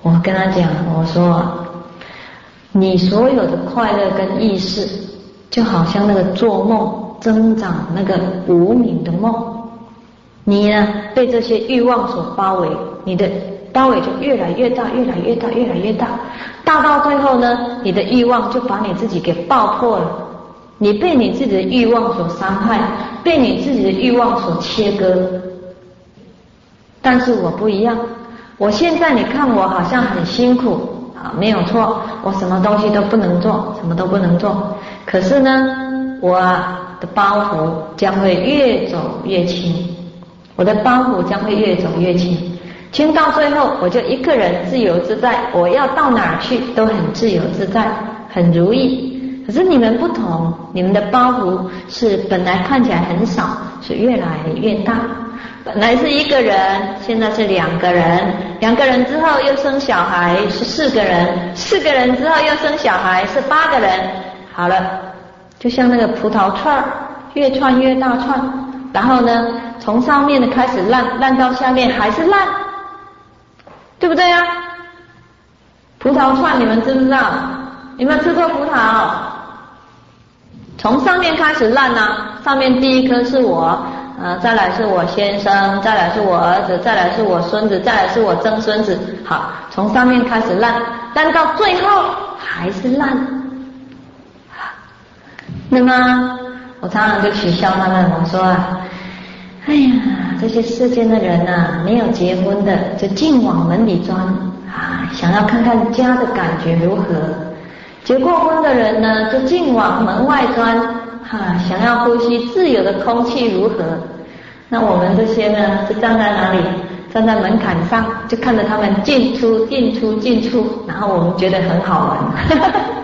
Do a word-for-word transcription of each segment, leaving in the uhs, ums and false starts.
我跟他讲，我说你所有的快乐跟意识，就好像那个做梦增长那个无明的梦，你呢被这些欲望所包围，你的包围就越来越大，越来越大，越来越大，大到最后呢，你的欲望就把你自己给爆破了，你被你自己的欲望所伤害，被你自己的欲望所切割。但是我不一样，我现在你看我好像很辛苦啊，没有错，我什么东西都不能做，什么都不能做。可是呢，我的包袱将会越走越轻，我的包袱将会越走越轻，轻到最后我就一个人自由自在，我要到哪儿去都很自由自在，很如意。可是你们不同，你们的包袱是本来看起来很少，是越来越大。本来是一个人，现在是两个人，两个人之后又生小孩是四个人，四个人之后又生小孩是八个人。好了，就像那个葡萄串，越串越大串，然后呢，从上面的开始烂，烂到下面还是烂，对不对啊？葡萄串你们知不知道？有没有吃过葡萄？从上面开始烂啊，上面第一颗是我，呃，再来是我先生，再来是我儿子，再来是我孙子，再来是我曾孙子。好，从上面开始烂，烂到最后还是烂。那么我常常就取笑他们，我说啊，哎呀，这些世间的人啊，没有结婚的就尽往门里钻啊，想要看看家的感觉如何；结过婚的人呢，就尽往门外钻啊，想要呼吸自由的空气如何。那我们这些呢，就站在哪里？站在门槛上，就看着他们进出进出进出，然后我们觉得很好玩。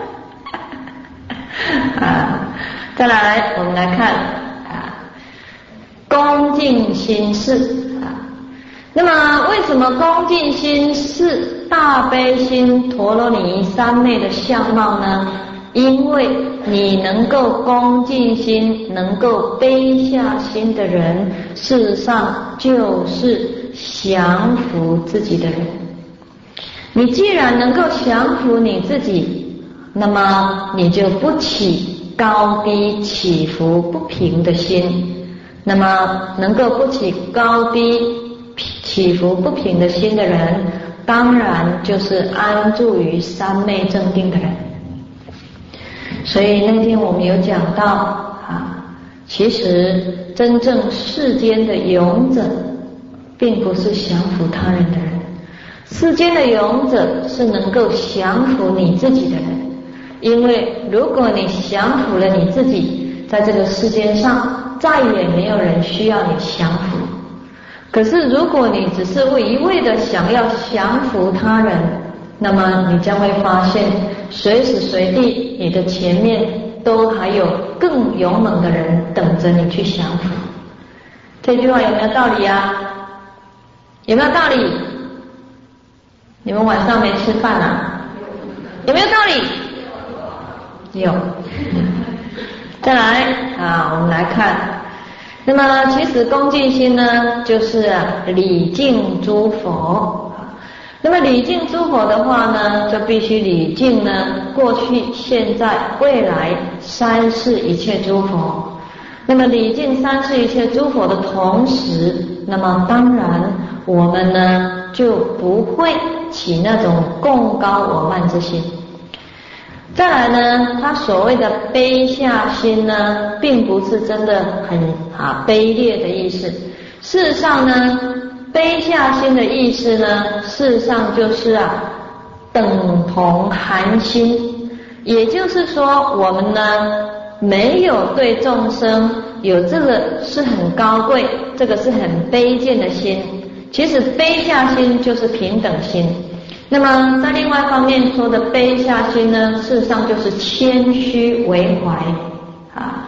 啊，再来我们来看啊，恭敬心事啊。那么为什么恭敬心是大悲心陀罗尼三昧的相貌呢？因为你能够恭敬心，能够悲下心的人，事实上就是降伏自己的人。你既然能够降伏你自己，那么你就不起高低起伏不平的心。那么能够不起高低起伏不平的心的人，当然就是安住于三昧正定的人。所以那天我们有讲到啊，其实真正世间的勇者并不是降服他人的人，世间的勇者是能够降服你自己的人。因为如果你降服了你自己，在这个世间上再也没有人需要你降服。可是如果你只是一味的想要降服他人，那么你将会发现随时随地你的前面都还有更勇猛的人等着你去降服。这句话有没有道理啊？有没有道理？你们晚上没吃饭啊？有没有道理？有。再来啊，我们来看，那么其实恭敬心呢，就是啊礼敬诸佛。那么礼敬诸佛的话呢，就必须礼敬呢过去、现在、未来三世一切诸佛。那么礼敬三世一切诸佛的同时，那么当然我们呢就不会起那种共高我慢之心。再来呢，他所谓的卑下心呢，并不是真的很啊卑劣的意思。事实上呢，卑下心的意思呢，事实上就是啊等同寒心，也就是说我们呢没有对众生有这个是很高贵，这个是很卑贱的心。其实卑下心就是平等心。那么在另外一方面说的卑下心呢，事实上就是谦虚为怀啊。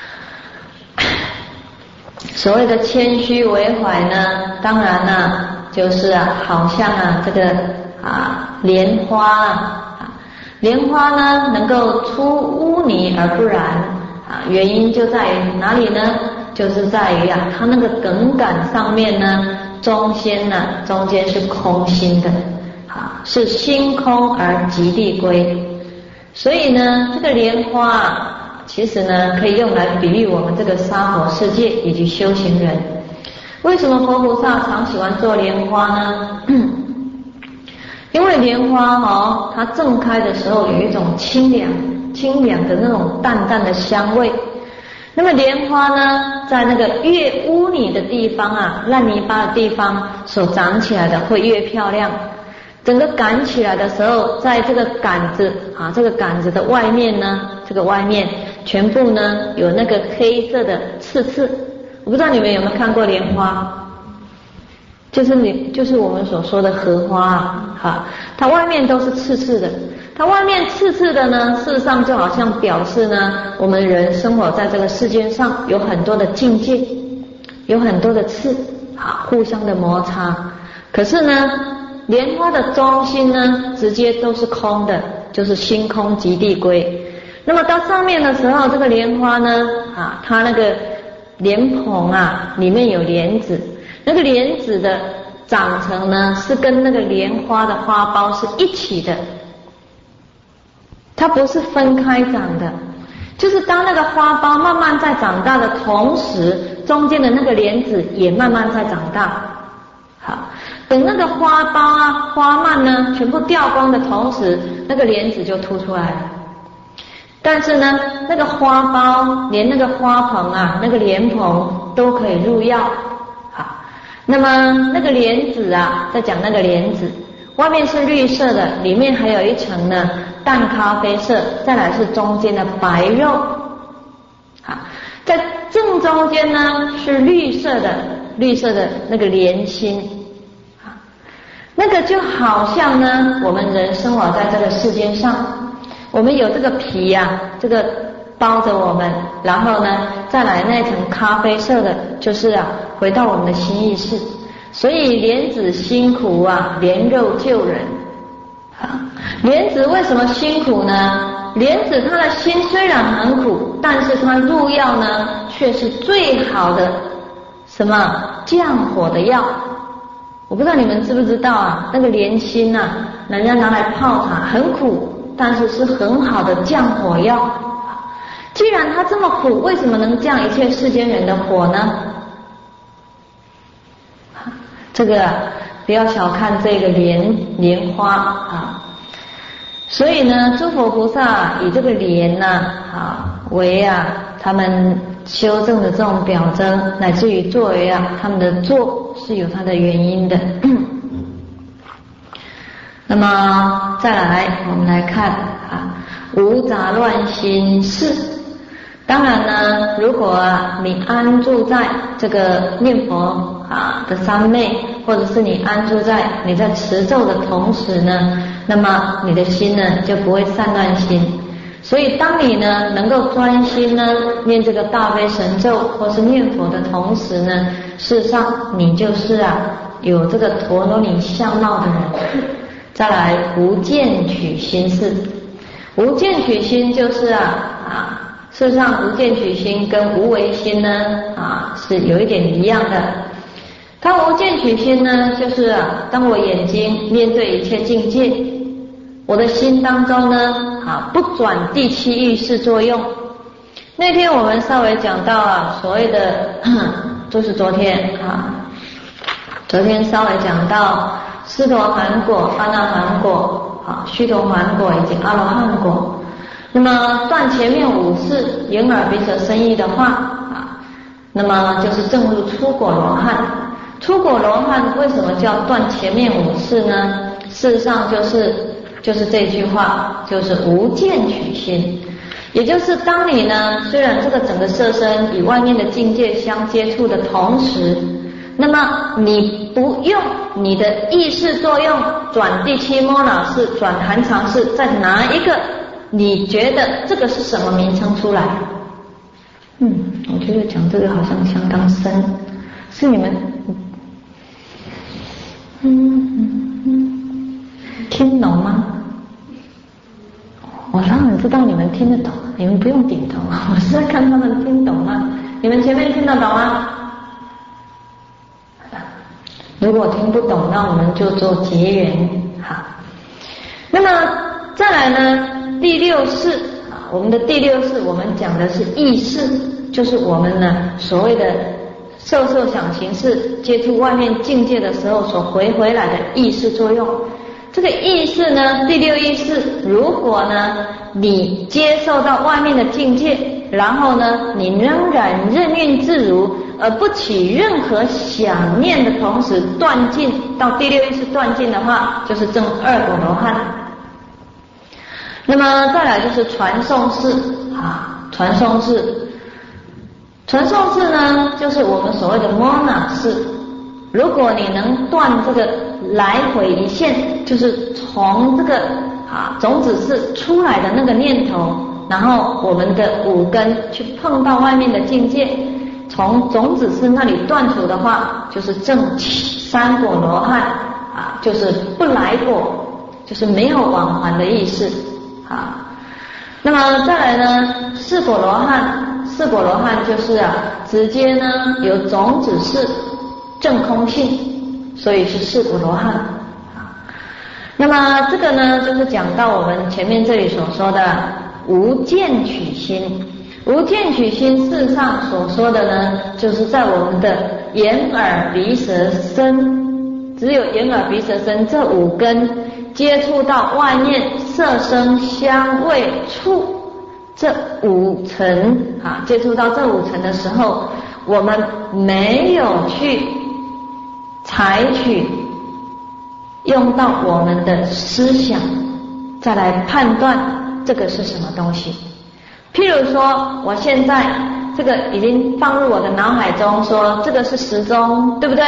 所谓的谦虚为怀呢，当然呢、啊、就是啊，好像啊这个啊莲花啊，莲花呢能够出污泥而不染啊，原因就在于哪里呢？就是在于啊，它那个梗杆上面呢，中间呢中间是空心的。所是心空而极地归。所以呢，这个莲花啊，其实呢可以用来比喻我们这个娑婆世界以及修行人。为什么佛菩萨常喜欢做莲花呢？因为莲花哦，它正开的时候有一种清凉、清凉的那种淡淡的香味。那么莲花呢，在那个越污泥的地方啊，烂泥巴的地方所长起来的会越漂亮。整个杆起来的时候，在这个杆子啊，这个杆子的外面呢，这个外面全部呢有那个黑色的刺刺。我不知道你们有没有看过莲花，就是你就是我们所说的荷花啊，哈，它外面都是刺刺的。它外面刺刺的呢，事实上就好像表示呢，我们人生活在这个世界上有很多的境界，有很多的刺啊，互相的摩擦。可是呢，莲花的中心呢，直接都是空的，就是心空极地归。那么到上面的时候，这个莲花呢，啊，它那个莲蓬啊，里面有莲子，那个莲子的长成呢，是跟那个莲花的花苞是一起的，它不是分开长的。就是当那个花苞慢慢在长大的同时，中间的那个莲子也慢慢在长大。好，等那个花苞啊、花蔓呢全部掉光的同时，那个莲子就凸出来了。但是呢，那个花苞连那个花蓬啊、那个莲蓬都可以入药。好，那么那个莲子啊，在讲那个莲子，外面是绿色的，里面还有一层呢淡咖啡色，再来是中间的白肉。好，在正中间呢是绿色的，绿色的那个莲心。好，那个就好像呢，我们人生活在这个世界上，我们有这个皮啊，这个包着我们，然后呢再来那层咖啡色的，就是啊回到我们的心意识。所以莲子辛苦啊，莲肉救人。莲子为什么辛苦呢？莲子它的心虽然很苦，但是它入药呢却是最好的什么降火的药。我不知道你们知不知道啊，那个莲心啊，人家拿来泡茶很苦，但是是很好的降火药。既然它这么苦，为什么能降一切世间人的火呢？这个不要小看这个莲莲花啊。所以呢，诸佛菩萨以这个莲呐 啊, 啊为啊他们修正的这种表征，乃至于作为啊他们的作是有它的原因的。那么再来我们来看啊，无杂乱心事。当然呢，如果啊你安住在这个念佛啊的三昧，或者是你安住在你在持咒的同时呢，那么你的心呢就不会散乱心。所以当你呢能够专心呢念这个大悲神咒或是念佛的同时呢，事实上你就是啊有这个陀罗尼相貌的人。再来无见取心事。无见取心就是啊啊事实上无见取心跟无为心呢啊是有一点一样的。它无见取心呢，就是啊当我眼睛面对一切境界，我的心当中呢啊不转第七意识作用。那天我们稍微讲到啊所谓的就是昨天啊昨天稍微讲到斯陀含果、阿那含果、啊须陀洹果以及阿罗汉果。那么断前面五识眼耳鼻舌身意的话啊，那么就是证入初果罗汉。初果罗汉为什么叫断前面五识呢？事实上就是就是这句话，就是无见取心。也就是当你呢虽然这个整个色身与外面的境界相接触的同时，那么你不用你的意识作用转第七摩那识、转含藏识，再拿一个你觉得这个是什么名称出来。嗯，我觉得讲这个好像相当深，是你们嗯嗯嗯听懂吗？我当然知道你们听得懂，你们不用点头，我是在看他们听懂吗？你们前面听得懂吗？如果听不懂，那我们就做结缘。好， 来呢，第六识啊，我们的第六识，我们讲的是意识，就是我们呢所谓的受受想行识接触外面境界的时候所回回来的意识作用。这个意识呢，第六意识，如果呢你接受到外面的境界，然后呢你仍然任运自如，而不起任何想念的同时断尽，到第六意识断尽的话，就是证二果罗汉。那么再来就是传送识啊，传送识，传送识呢，就是我们所谓的摩那识。如果你能断这个来回一线，就是从这个啊种子识出来的那个念头，然后我们的五根去碰到外面的境界，从种子识那里断除的话，就是证三果罗汉啊，就是不来果，就是没有往还的意思啊。那么再来呢，四果罗汉，四果罗汉就是啊，直接呢由种子识证空性，所以是四果罗汉啊。那么这个呢，就是讲到我们前面这里所说的无见取心。无见取心事实上所说的呢，就是在我们的眼耳鼻舌身，只有眼耳鼻舌身这五根接触到外面色声香味触这五层啊，接触到这五层的时候，我们没有去采取用到我们的思想再来判断这个是什么东西。譬如说我现在这个已经放入我的脑海中，说这个是时钟，对不对？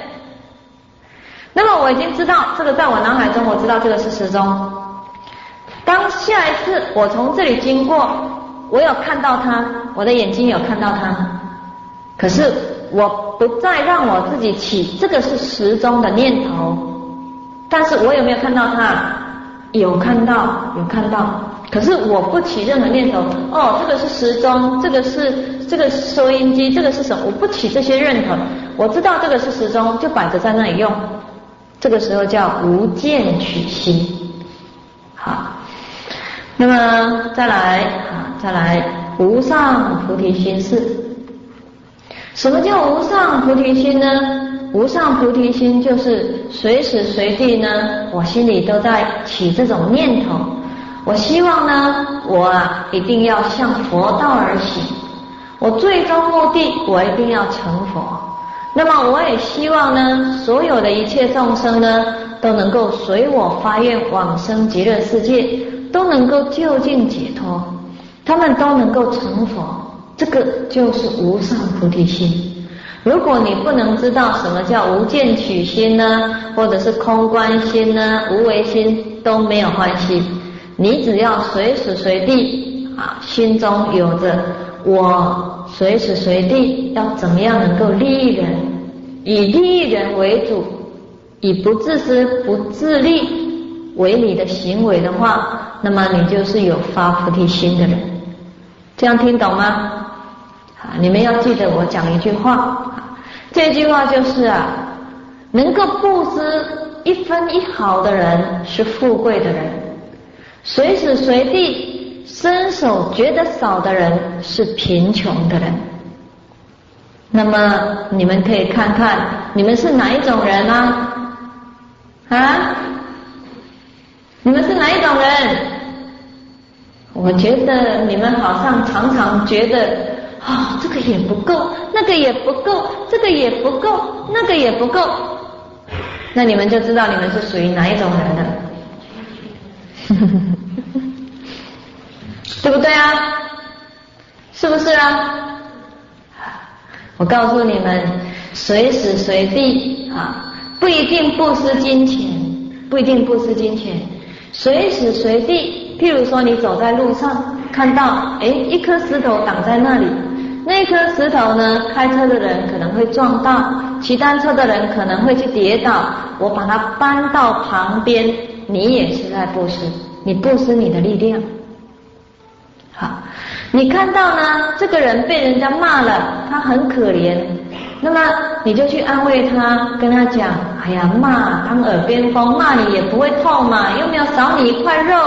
那么我已经知道这个在我脑海中，我知道这个是时钟。当下一次我从这里经过，我有看到它，我的眼睛有看到它，可是我不再让我自己起这个是时钟的念头，但是我有没有看到它？有看到，有看到，可是我不起任何念头，哦，这个是时钟，这个是这个收音机，这个是什么？我不起这些念头，我知道这个是时钟，就摆着在那里用，这个时候叫无见取心。好，那么再来啊，再来无上菩提心事。什么叫无上菩提心呢？无上菩提心就是随时随地呢，我心里都在起这种念头，我希望呢，我啊一定要向佛道而行，我最终目的我一定要成佛。那么我也希望呢，所有的一切众生呢，都能够随我发愿往生极乐世界，都能够究竟解脱，他们都能够成佛，这个就是无上菩提心。如果你不能知道什么叫无见取心呢，或者是空观心呢，无为心，都没有关系，你只要随时随地啊，心中有着我随时随地要怎么样能够利益人，以利益人为主，以不自私不自利为你的行为的话，那么你就是有发菩提心的人。这样听懂吗？啊，你们要记得我讲一句话，这句话就是啊，能够布施一分一毫的人是富贵的人，随时随地伸手觉得少的人是贫穷的人。那么你们可以看看你们是哪一种人啊？啊？你们是哪一种人？我觉得你们好像常常觉得啊、哦，这个也不够，那个也不够，这个也不够，那个也不够，那你们就知道你们是属于哪一种人了。对不对啊？是不是啊？我告诉你们，随时随地啊，不一定布施金钱，不一定布施金钱，随时随地，譬如说你走在路上，看到哎一颗石头挡在那里，那颗石头呢，开车的人可能会撞到，骑单车的人可能会去跌倒，我把它搬到旁边，你也是在布施，你布施你的力量。好，你看到呢，这个人被人家骂了，他很可怜，那么你就去安慰他，跟他讲，哎呀，骂当耳边风，骂你也不会痛嘛，又没有少你一块肉，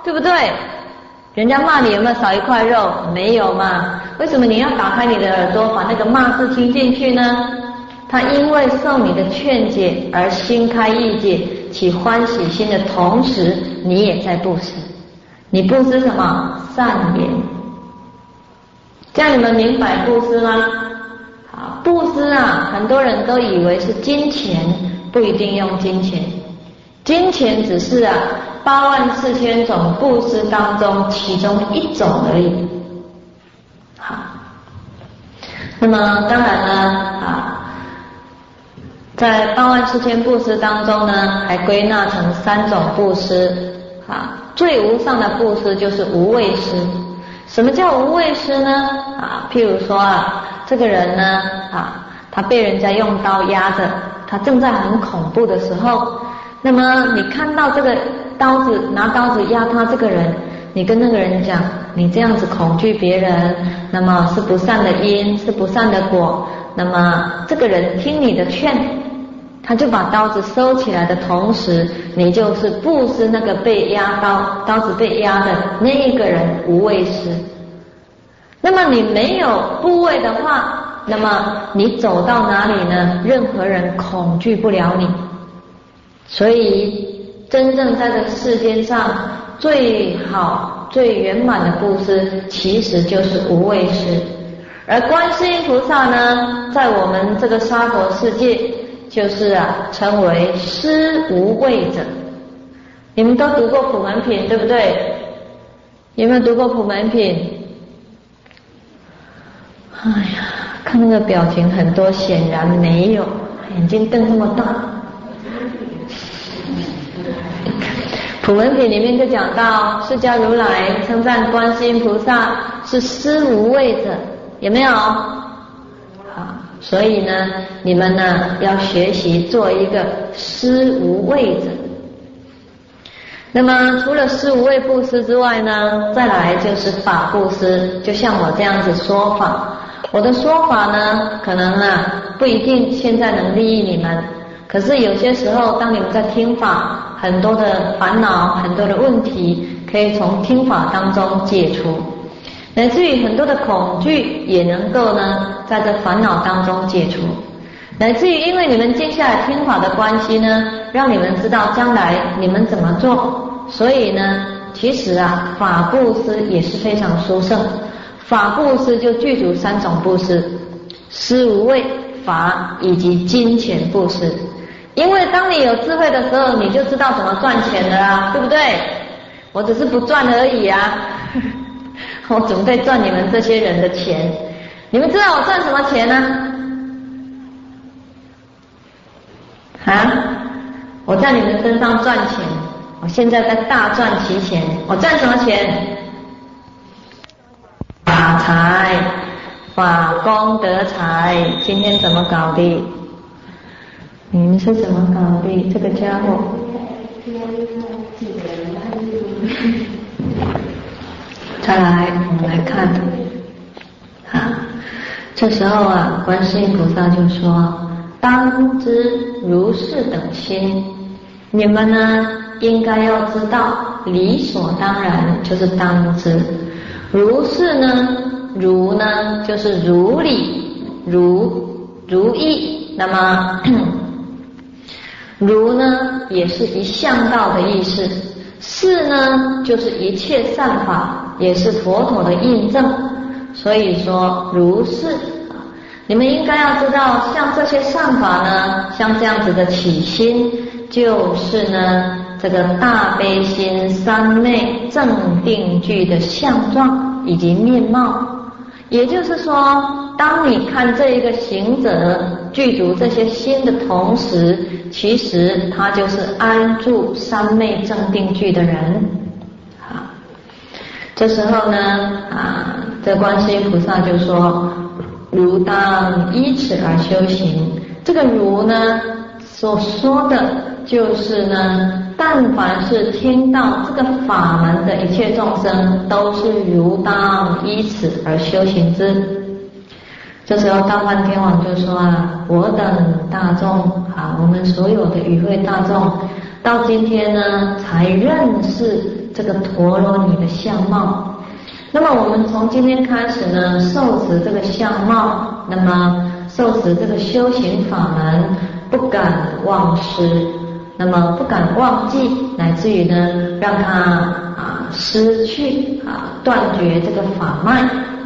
对不对？人家骂你有没有少一块肉？没有嘛。为什么你要打开你的耳朵，把那个骂字听进去呢？他因为受你的劝解而心开意解，起欢喜心的同时，你也在布施。你布施什么？善言。这样你们明白布施吗？好，布施啊，很多人都以为是金钱，不一定用金钱。金钱只是啊八万四千种布施当中其中一种而已。好，那么当然呢啊。在八万四千布施当中呢，还归纳成三种布施啊。最无上的布施就是无畏施。什么叫无畏施呢？啊，譬如说啊，这个人呢啊，他被人家用刀压着，他正在很恐怖的时候，那么你看到这个刀子拿刀子压他这个人，你跟那个人讲，你这样子恐惧别人，那么是不善的因，是不善的果。那么这个人听你的劝，他就把刀子收起来的同时，你就是布施那个被压刀刀子被压的那一个人无畏施。那么你没有部位的话，那么你走到哪里呢？任何人恐惧不了你。所以真正在这世间上最好最圆满的布施，其实就是无畏施。而观世音菩萨呢，在我们这个娑婆世界，就是啊，称为施无畏者。你们都读过普门品，对不对？有没有读过普门品？哎呀，看那个表情，很多显然没有，眼睛瞪这么大。普门品里面就讲到，释迦如来称赞观世音菩萨是施无畏者。有没有？好，所以呢，你们呢要学习做一个施无畏者。那么除了施无畏布施之外呢，再来就是法布施。就像我这样子说法，我的说法呢，可能啊不一定现在能利益你们，可是有些时候，当你们在听法，很多的烦恼、很多的问题，可以从听法当中解除。乃至于很多的恐惧也能够呢，在这烦恼当中解除。乃至于因为你们接下来听法的关系呢，让你们知道将来你们怎么做。所以呢，其实啊，法布施也是非常殊胜。法布施就具足三种布施：施无畏、法以及金钱布施。因为当你有智慧的时候，你就知道怎么赚钱了啊，对不对？我只是不赚而已啊。我准备赚你们这些人的钱。你们知道我赚什么钱呢？啊，我在你们身上赚钱，我现在在大赚其钱。我赚什么钱？法财，法功德财。今天怎么搞的？你们是怎么搞的？这个家伙再来，我们来看啊，这时候啊，观世音菩萨就说：当知如是等心，你们呢应该要知道，理所当然就是当知。如是呢，如呢就是如理如如意，那么如呢也是一向道的意思，是呢就是一切善法，也是佛陀的印证。所以说如是，你们应该要知道，像这些善法呢，像这样子的起心，就是呢这个大悲心三昧正定具的相状以及面貌。也就是说，当你看这一个行者具足这些心的同时，其实他就是安住三昧正定具的人。好，这时候呢啊，这观世音菩萨就说：如当依此而修行。这个如呢所说的就是呢，但凡是听到这个法门的一切众生，都是如当依此而修行之。这时候大梵天王就说啊，我等大众啊，我们所有的与会大众，到今天呢才认识这个陀罗尼的相貌。那么我们从今天开始呢，受持这个相貌，那么受持这个修行法门，不敢忘失，那么不敢忘记，乃至于呢，让它啊失去啊断绝这个法脉。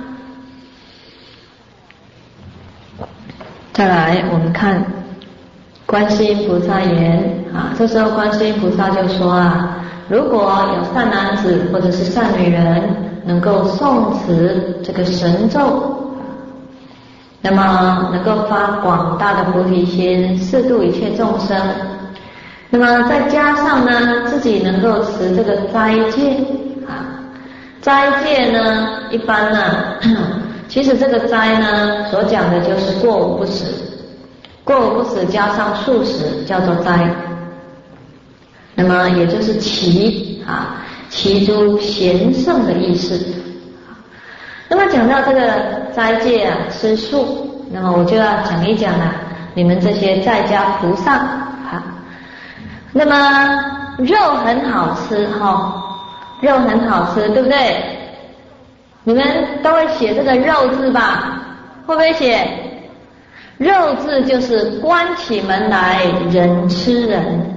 再来，我们看观世音菩萨言啊，这时候观世音菩萨就说啊，如果有善男子或者是善女人能够诵持这个神咒，那么能够发广大的菩提心，示度一切众生。那么再加上呢，自己能够持这个斋戒啊，斋戒呢，一般呢，其实这个斋呢，所讲的就是过午不食，过午不食加上素食，叫做斋。那么也就是齐啊，齐诸贤圣的意思。那么讲到这个斋戒啊，吃素，那么我就要讲一讲啊，你们这些在家菩萨啊，那么肉很好吃哈、哦，肉很好吃，对不对？你们都会写这个肉字吧？会不会写？肉字就是关起门来人吃人。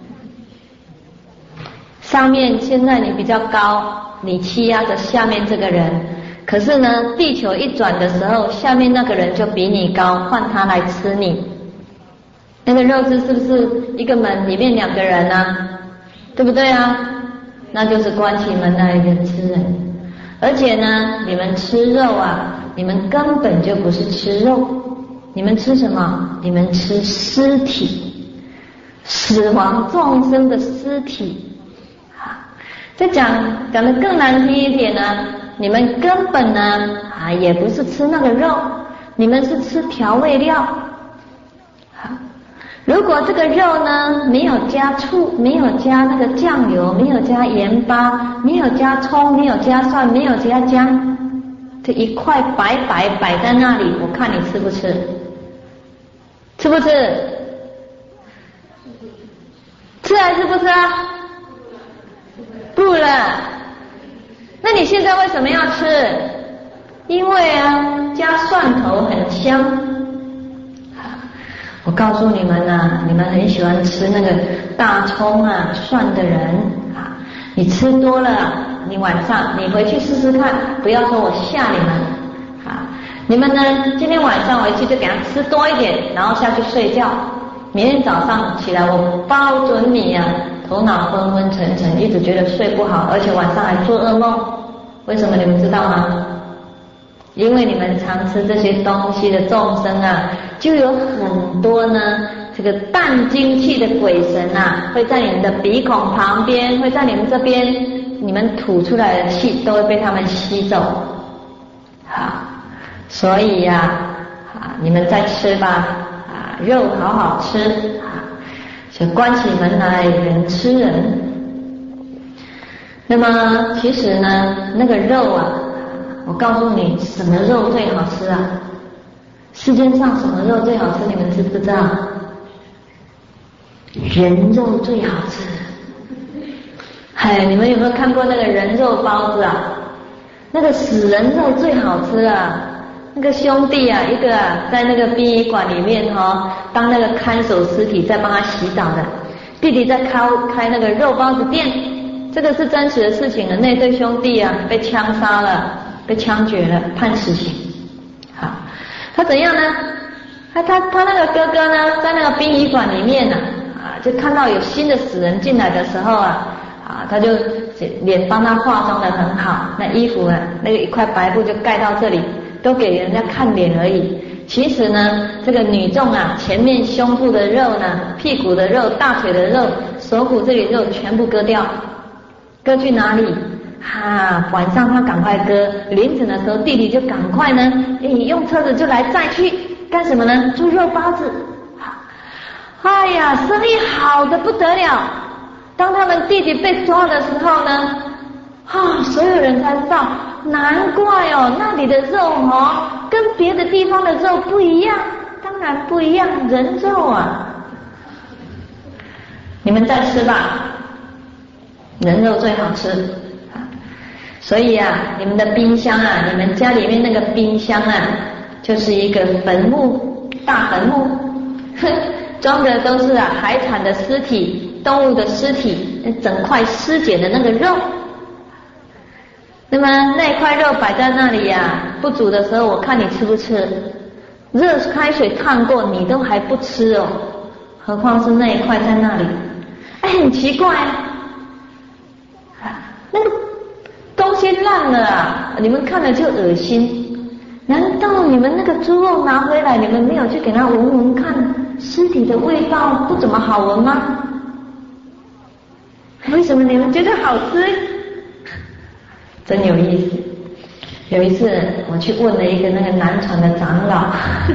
上面现在你比较高，你欺压着下面这个人，可是呢，地球一转的时候，下面那个人就比你高，换他来吃你。那个肉字是不是一个门里面两个人啊？对不对啊？那就是关起门来人吃人。而且呢，你们吃肉啊，你们根本就不是吃肉，你们吃什么？你们吃尸体，死亡众生的尸体。再讲讲得更难听一点呢，你们根本呢啊也不是吃那个肉，你们是吃调味料。好，如果这个肉呢没有加醋，没有加那个酱油，没有加盐巴，没有加葱，没有加蒜，没有加姜，这一块白白摆在那里，我看你吃不吃？吃不吃？吃还是不吃啊？不了。那你现在为什么要吃？因为啊，加蒜头很香。我告诉你们啊，你们很喜欢吃那个大葱啊、蒜的人啊，你吃多了，你晚上你回去试试看，不要说我吓你们啊。你们呢，今天晚上回去就给他吃多一点，然后下去睡觉。明天早上起来，我包准你啊，头脑昏昏沉沉，一直觉得睡不好，而且晚上还做噩梦。为什么你们知道吗？因为你们常吃这些东西的众生啊，就有很多呢，这个淡精气的鬼神啊，会在你们的鼻孔旁边，会在你们这边，你们吐出来的气都会被他们吸走。好，所以呀、啊，啊，你们再吃吧，啊，肉好好吃啊，就关起门来人吃人。那么其实呢，那个肉啊，我告诉你，什么肉最好吃啊？世界上什么肉最好吃？你们知不知道？人肉最好吃。嗨，你们有没有看过那个人肉包子啊？那个死人肉最好吃啊！那个兄弟啊，一个啊，在那个殡仪馆里面哈、哦，当那个看守尸体，在帮他洗澡的，弟弟在开开那个肉包子店，这个是真实的事情的。那对兄弟啊，被枪杀了。被枪决了，判死刑。好，他怎样呢？他他他那个哥哥呢，在那个殡仪馆里面呢、啊，啊，就看到有新的死人进来的时候啊，啊，他就脸帮他化妆得很好，那衣服啊，那个一块白布就盖到这里，都给人家看脸而已。其实呢，这个女众啊，前面胸部的肉呢，屁股的肉，大腿的肉，手骨这里肉全部割掉，割去哪里？啊，晚上他赶快割，凌晨的时候弟弟就赶快呢，哎，用车子就来载去干什么呢？做肉包子。哎呀，生意好的不得了。当他们弟弟被抓的时候呢，啊，所有人才知道，难怪哦，那里的肉哦，跟别的地方的肉不一样，当然不一样，人肉啊。你们再吃吧。 人肉最好吃啊。所以啊，你们的冰箱啊，你们家里面那个冰箱啊，就是一个坟墓，大坟墓，装的都是啊海产的尸体、动物的尸体，整块尸检的那个肉。那么那块肉摆在那里呀、啊，不煮的时候，我看你吃不吃？热开水烫过，你都还不吃哦，何况是那一块在那里？哎，很奇怪，那个东西烂了啊，你们看了就恶心。难道你们那个猪肉拿回来，你们没有去给它闻闻看，尸体的味道不怎么好闻吗？为什么你们觉得好吃？真有意思。有一次我去问了一个那个南传的长老，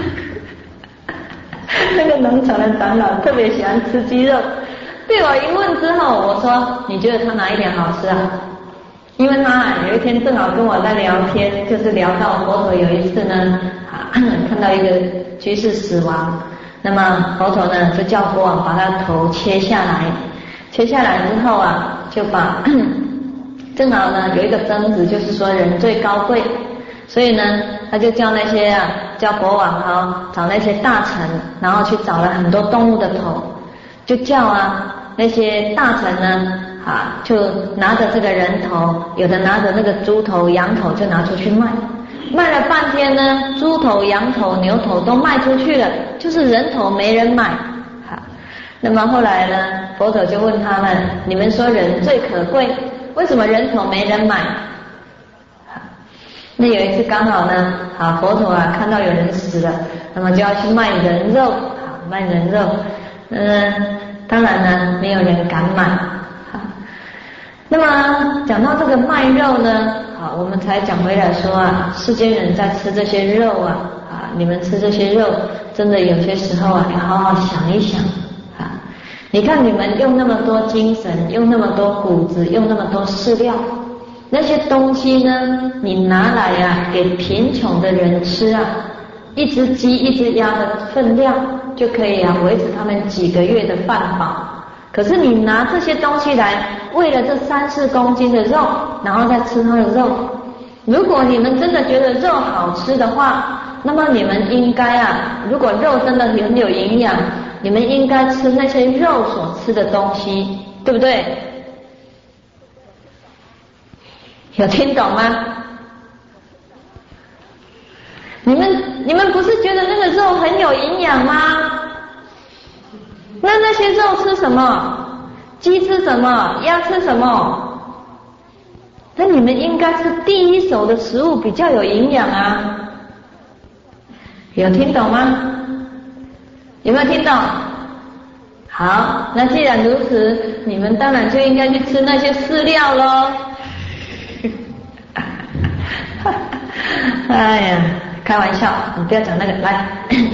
那个南传的长老特别喜欢吃鸡肉，被我一问之后，我说你觉得他哪一点好吃啊？因为他有一天正好跟我在聊天，就是聊到佛陀有一次呢，啊，看到一个居士死亡，那么佛陀呢就叫国王把他头切下来，切下来之后啊，就把正好呢有一个争执，就是说人最高贵，所以呢他就叫那些啊叫国王啊找那些大臣，然后去找了很多动物的头，就叫啊那些大臣呢啊就拿着这个人头，有的拿着那个猪头、羊头就拿出去卖，卖了半天呢，猪头、羊头、牛头都卖出去了，就是人头没人买。好，那么后来呢，佛陀就问他们：你们说人最可贵，为什么人头没人买？那有一次刚好呢，啊，佛陀啊看到有人死了，那么就要去卖人肉，啊，卖人肉，嗯，当然呢没有人敢买。那么讲到这个卖肉呢，啊，我们才讲回来说啊，世间人在吃这些肉啊，啊，你们吃这些肉，真的有些时候啊，要好好想一想啊。你看你们用那么多精神，用那么多谷子，用那么多饲料，那些东西呢，你拿来啊给贫穷的人吃啊，一只鸡一只鸭的分量就可以啊维持他们几个月的饭饱。可是你拿这些东西来，为了这三四公斤的肉，然后再吃它的肉。如果你们真的觉得肉好吃的话，那么你们应该啊，如果肉真的很有营养，你们应该吃那些肉所吃的东西，对不对？有听懂吗？你们你们不是觉得那个肉很有营养吗？那那些肉吃什么？鸡吃什么？鸭吃什么？那你们应该是第一手的食物比较有营养啊！有听懂吗？有没有听懂？好，那既然如此，你们当然就应该去吃那些饲料咯。哎呀，开玩笑，你不要讲那个，来。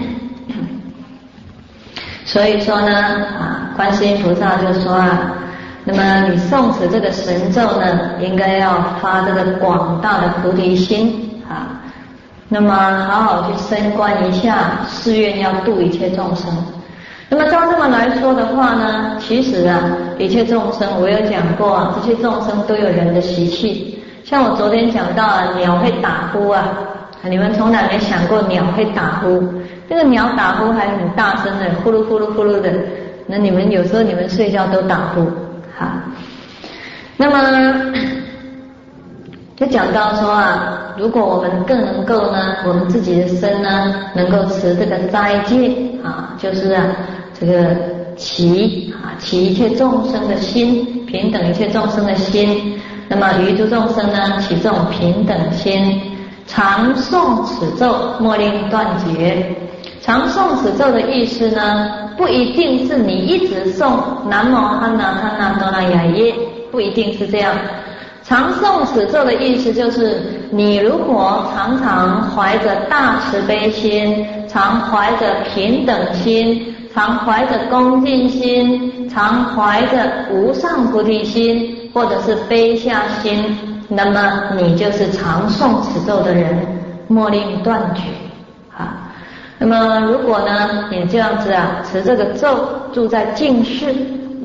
所以说呢，啊，观世音菩萨就说啊，那么你诵持这个神咒呢，应该要发这个广大的菩提心啊，那么好好去深观一下，誓愿要度一切众生。那么照这么来说的话呢，其实啊，一切众生我有讲过啊，这些众生都有人的习气。像我昨天讲到啊，鸟会打呼啊，你们从来没想过鸟会打呼。这个鸟打呼还很大声的，呼噜呼噜呼噜的。那你们有时候你们睡觉都打呼，好。那么就讲到说啊，如果我们更能够呢，我们自己的身呢，能够持这个斋戒啊，就是啊，这个起啊起一切众生的心，平等一切众生的心。那么于诸众生呢，起这种平等心，常诵此咒，莫令断绝。常诵此咒的意思呢，不一定是你一直诵南无汉那汉那多那雅耶，不一定是这样。常诵此咒的意思就是，你如果常常怀着大慈悲心，常怀着平等心，常怀着恭敬心，常怀着无上菩提心，或者是悲下心，那么你就是常诵此咒的人，莫令断绝啊。那么如果呢，你这样子啊，持这个咒，住在净室，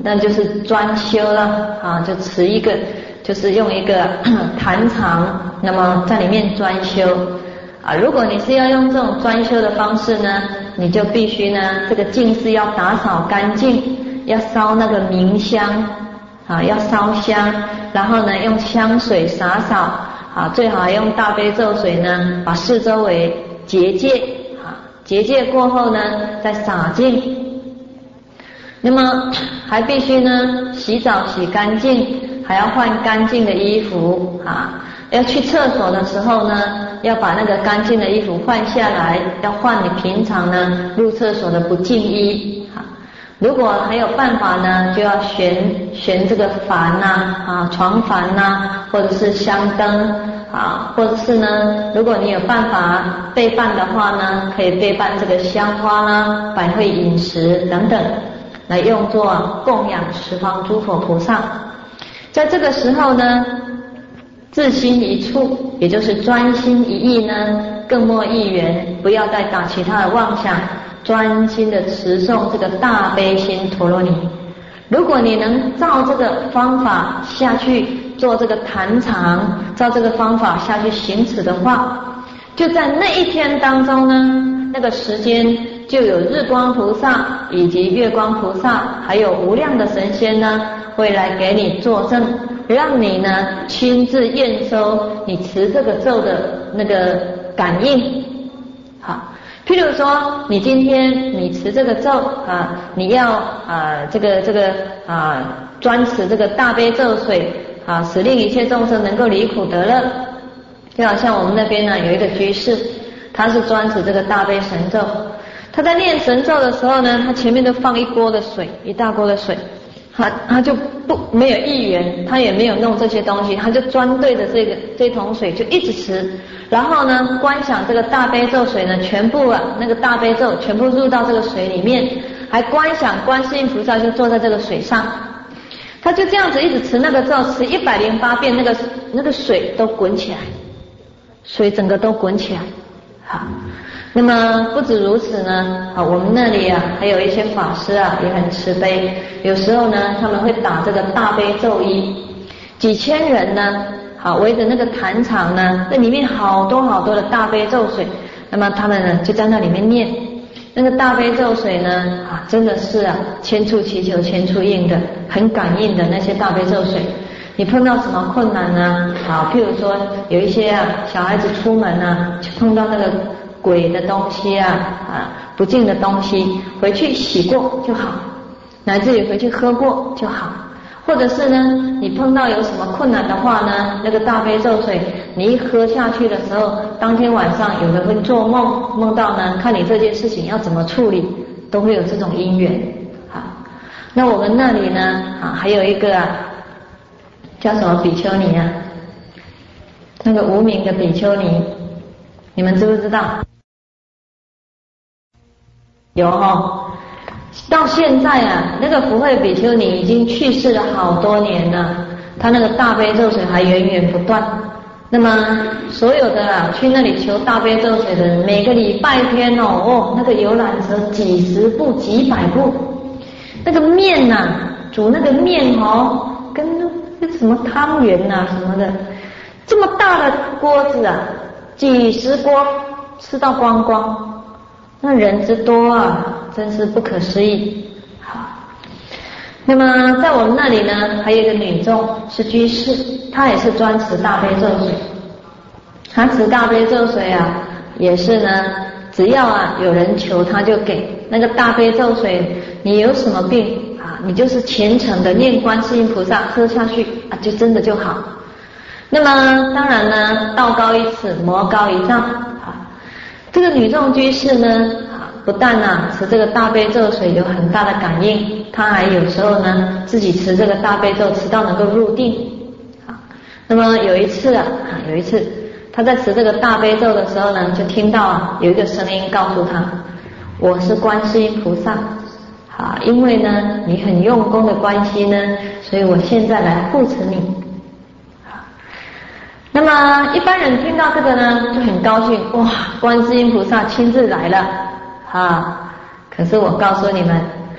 那就是专修了啊，就持一个，就是用一个坛场，那么在里面专修啊。如果你是要用这种专修的方式呢，你就必须呢，这个净室要打扫干净，要烧那个明香啊，要烧香，然后呢用香水洒扫啊，最好还用大悲咒水呢，把四周围结界啊，结界过后呢再洒净。那么还必须呢洗澡洗干净，还要换干净的衣服啊。要去厕所的时候呢，要把那个干净的衣服换下来，要换你平常呢入厕所的不净衣啊。如果还有办法呢，就要悬悬这个幡呐啊，床幡呐，或者是香灯啊，或者是呢，如果你有办法备办的话呢，可以备办这个香花啦、百会饮食等等，来用作供养十方诸佛菩萨。在这个时候呢，自心一处，也就是专心一意呢，更莫一缘，不要再打其他的妄想，专心的持诵这个大悲心陀罗尼。如果你能照这个方法下去做这个坛场，照这个方法下去行持的话，就在那一天当中呢，那个时间就有日光菩萨以及月光菩萨，还有无量的神仙呢，会来给你作证，让你呢亲自验收你持这个咒的那个感应。好，譬如说你今天你持这个咒啊，你要啊这个这个啊专持这个大悲咒水啊，使令一切众生能够离苦得乐。就好像我们那边呢有一个居士，他是专持这个大悲神咒，他在念神咒的时候呢，他前面都放一锅的水，一大锅的水，他他就不没有意缘，他也没有弄这些东西，他就专对着这个这桶水就一直持，然后呢观想这个大悲咒水呢全部啊那个大悲咒全部入到这个水里面，还观想观世音菩萨就坐在这个水上，他就这样子一直持那个咒，持一百零八遍，那个那个水都滚起来，水整个都滚起来。好，那么不止如此呢，啊，我们那里啊还有一些法师啊也很慈悲，有时候呢他们会打这个大悲咒衣，几千人呢，好围着那个坛场呢，那里面好多好多的大悲咒水，那么他们呢就在那里面念那个大悲咒水呢，啊真的是啊千处祈求千处应的，很感应的那些大悲咒水。你碰到什么困难呢？啊，譬如说有一些啊小孩子出门啊，碰到那个鬼的东西啊啊不净的东西，回去洗过就好，乃至于回去喝过就好。或者是呢，你碰到有什么困难的话呢，那个大悲咒水你一喝下去的时候，当天晚上有的会做梦，梦到呢看你这件事情要怎么处理，都会有这种因缘啊。那我们那里呢啊还有一个啊叫什么比丘尼啊，那个无名的比丘尼，你们知不知道？有哦，到现在啊，那个福慧比丘尼已经去世了好多年了，他那个大悲咒水还源源不断。那么所有的啊去那里求大悲咒水的人，每个礼拜天哦哦，那个游览车几十部几百部，那个面呐、啊，煮那个面哦，跟什么汤圆呐、啊、什么的，这么大的锅子啊，几十锅吃到光光，那人之多啊，真是不可思议。好，那么在我们那里呢，还有一个女众是居士，她也是专持大悲咒水。她持大悲咒水啊，也是呢，只要啊有人求，她就给那个大悲咒水。你有什么病啊，你就是虔诚的念观世音菩萨，喝下去啊，就真的就好。那么当然呢，道高一尺，魔高一丈啊。这个女众居士呢，不但啊持这个大悲咒水有很大的感应，她还有时候呢自己持这个大悲咒，持到能够入定啊。那么有一次啊，有一次她在持这个大悲咒的时候呢，就听到啊有一个声音告诉她，我是观世音菩萨啊，因为呢你很用功的关系呢，所以我现在来护持你。那么一般人听到这个呢就很高兴，哇，观世音菩萨亲自来了啊！可是我告诉你们，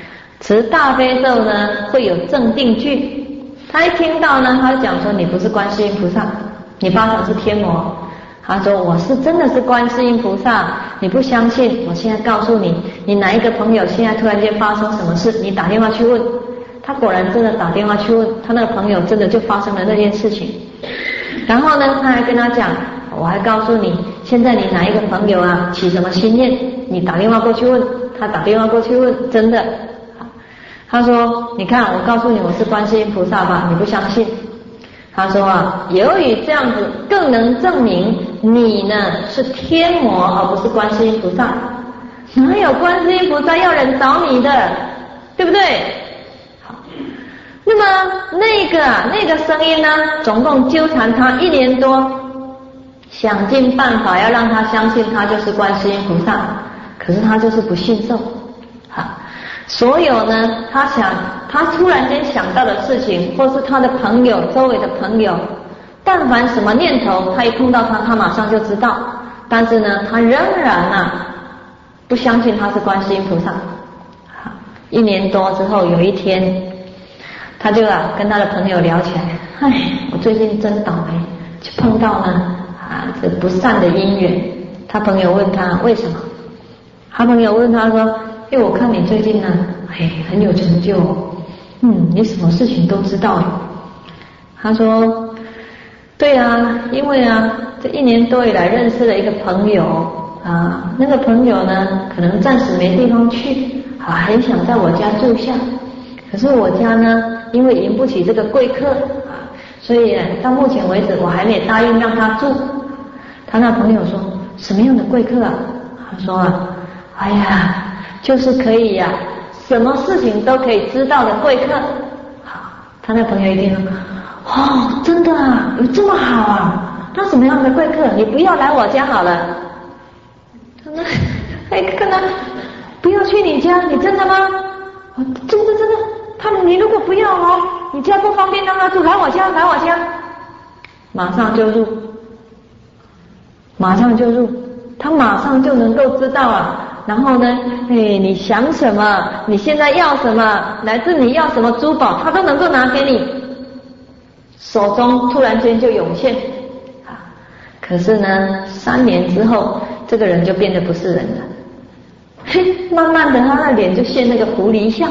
持大悲咒呢会有正定句，他一听到呢，他就讲说你不是观世音菩萨，你八成是天魔。他说我是真的是观世音菩萨，你不相信，我现在告诉你，你哪一个朋友现在突然间发生什么事，你打电话去问。他果然真的打电话去问，他那个朋友真的就发生了那件事情。然后呢，他还跟他讲，我还告诉你，现在你哪一个朋友啊起什么心念，你打电话过去问。他打电话过去问，真的。他说你看我告诉你我是观世音菩萨吧，你不相信。他说啊，由于这样子更能证明你呢是天魔而不是观世音菩萨，哪有观世音菩萨要人找你的，对不对？好，那么那个啊那个声音呢，总共纠缠他一年多，想尽办法要让他相信他就是观世音菩萨，可是他就是不信受。好，所有呢他想他突然间想到的事情，或是他的朋友周围的朋友，但凡什么念头他一碰到他，他马上就知道，但是呢他仍然啊不相信他是观世音菩萨。好，一年多之后有一天，他就啊跟他的朋友聊起来，哎，我最近真倒霉，就碰到呢啊这不善的因缘。他朋友问他为什么，他朋友问他说，因为我看你最近呢哎很有成就，嗯你什么事情都知道。他说对啊，因为啊这一年多以来认识了一个朋友啊，那个朋友呢可能暂时没地方去啊，很想在我家住下，可是我家呢因为迎不起这个贵客啊，所以到目前为止我还没答应让他住。他那朋友说什么样的贵客啊？他说啊，哎呀就是可以呀、啊、什么事情都可以知道的贵客。好，他那朋友一听，哦真的啊，有这么好啊，那什么样的贵客？你不要来我家好了。他说哎看他不要去你家，你真的吗？真的真的，他你如果不要哦，你家不方便让他住，来我家来我家，马上就入，马上就入，他马上就能够知道啊。然后呢，哎，你想什么，你现在要什么，乃至你要什么珠宝，他都能够拿给你，手中突然间就涌现。可是呢，三年之后，这个人就变得不是人了。嘿，慢慢的，他的脸就现那个狐狸相。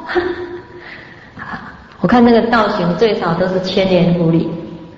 我看那个道行最少都是千年狐狸。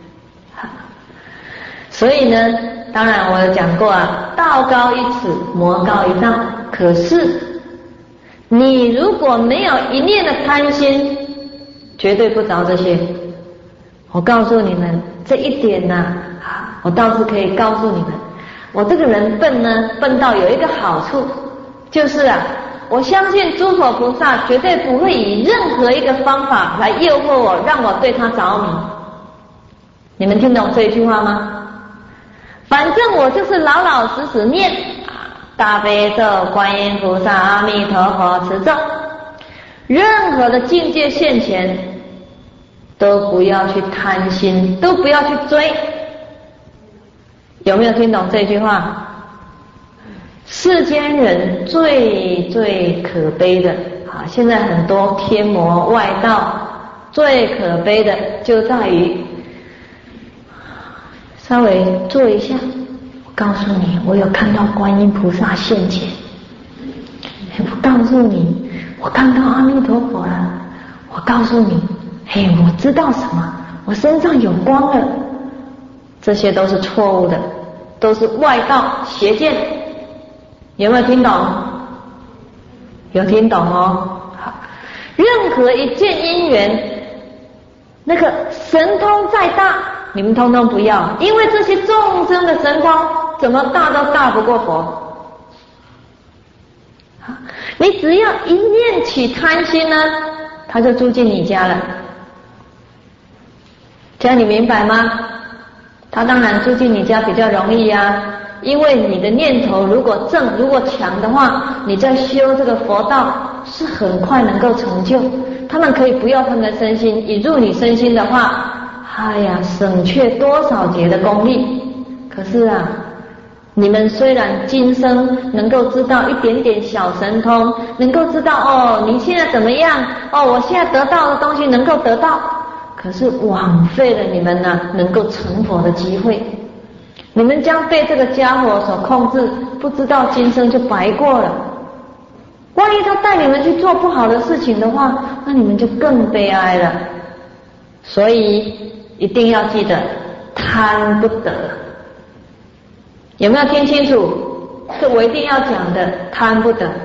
所以呢，当然我有讲过啊，道高一尺，魔高一丈。可是你如果没有一念的贪心，绝对不着这些。我告诉你们这一点呢、啊，我倒是可以告诉你们，我这个人笨呢，笨到有一个好处，就是啊，我相信诸佛菩萨绝对不会以任何一个方法来诱惑我，让我对他着迷。你们听懂这一句话吗？反正我就是老老实实念大悲咒、观音菩萨、阿弥陀佛持咒，任何的境界现前都不要去贪心，都不要去追。有没有听懂这句话？世间人最最可悲的啊，现在很多天魔外道最可悲的就在于稍微做一下，我告诉你，我有看到观音菩萨现前。我告诉你，我看到阿弥陀佛了。我告诉你，嘿，我知道什么，我身上有光了。这些都是错误的，都是外道邪见。有没有听懂？有听懂哦。好，任何一件因缘，那个神通再大，你们通通不要，因为这些众生的神通怎么大都大不过佛。你只要一念起贪心呢，他就住进你家了。这样你明白吗？他当然住进你家比较容易啊，因为你的念头如果正如果强的话，你在修这个佛道是很快能够成就。他们可以不要他们的身心，一入你身心的话，哎呀，省却多少劫的功力。可是啊， 你们虽然今生能够知道一点点小神通，能够知道哦你现在怎么样，哦我现在得到的东西能够得到，可是枉费了你们呢、啊、能够成佛的机会。你们将被这个家伙所控制，不知道今生就白过了。万一他带你们去做不好的事情的话，那你们就更悲哀了。所以一定要记得贪不得。有没有听清楚？这我一定要讲的，贪不得。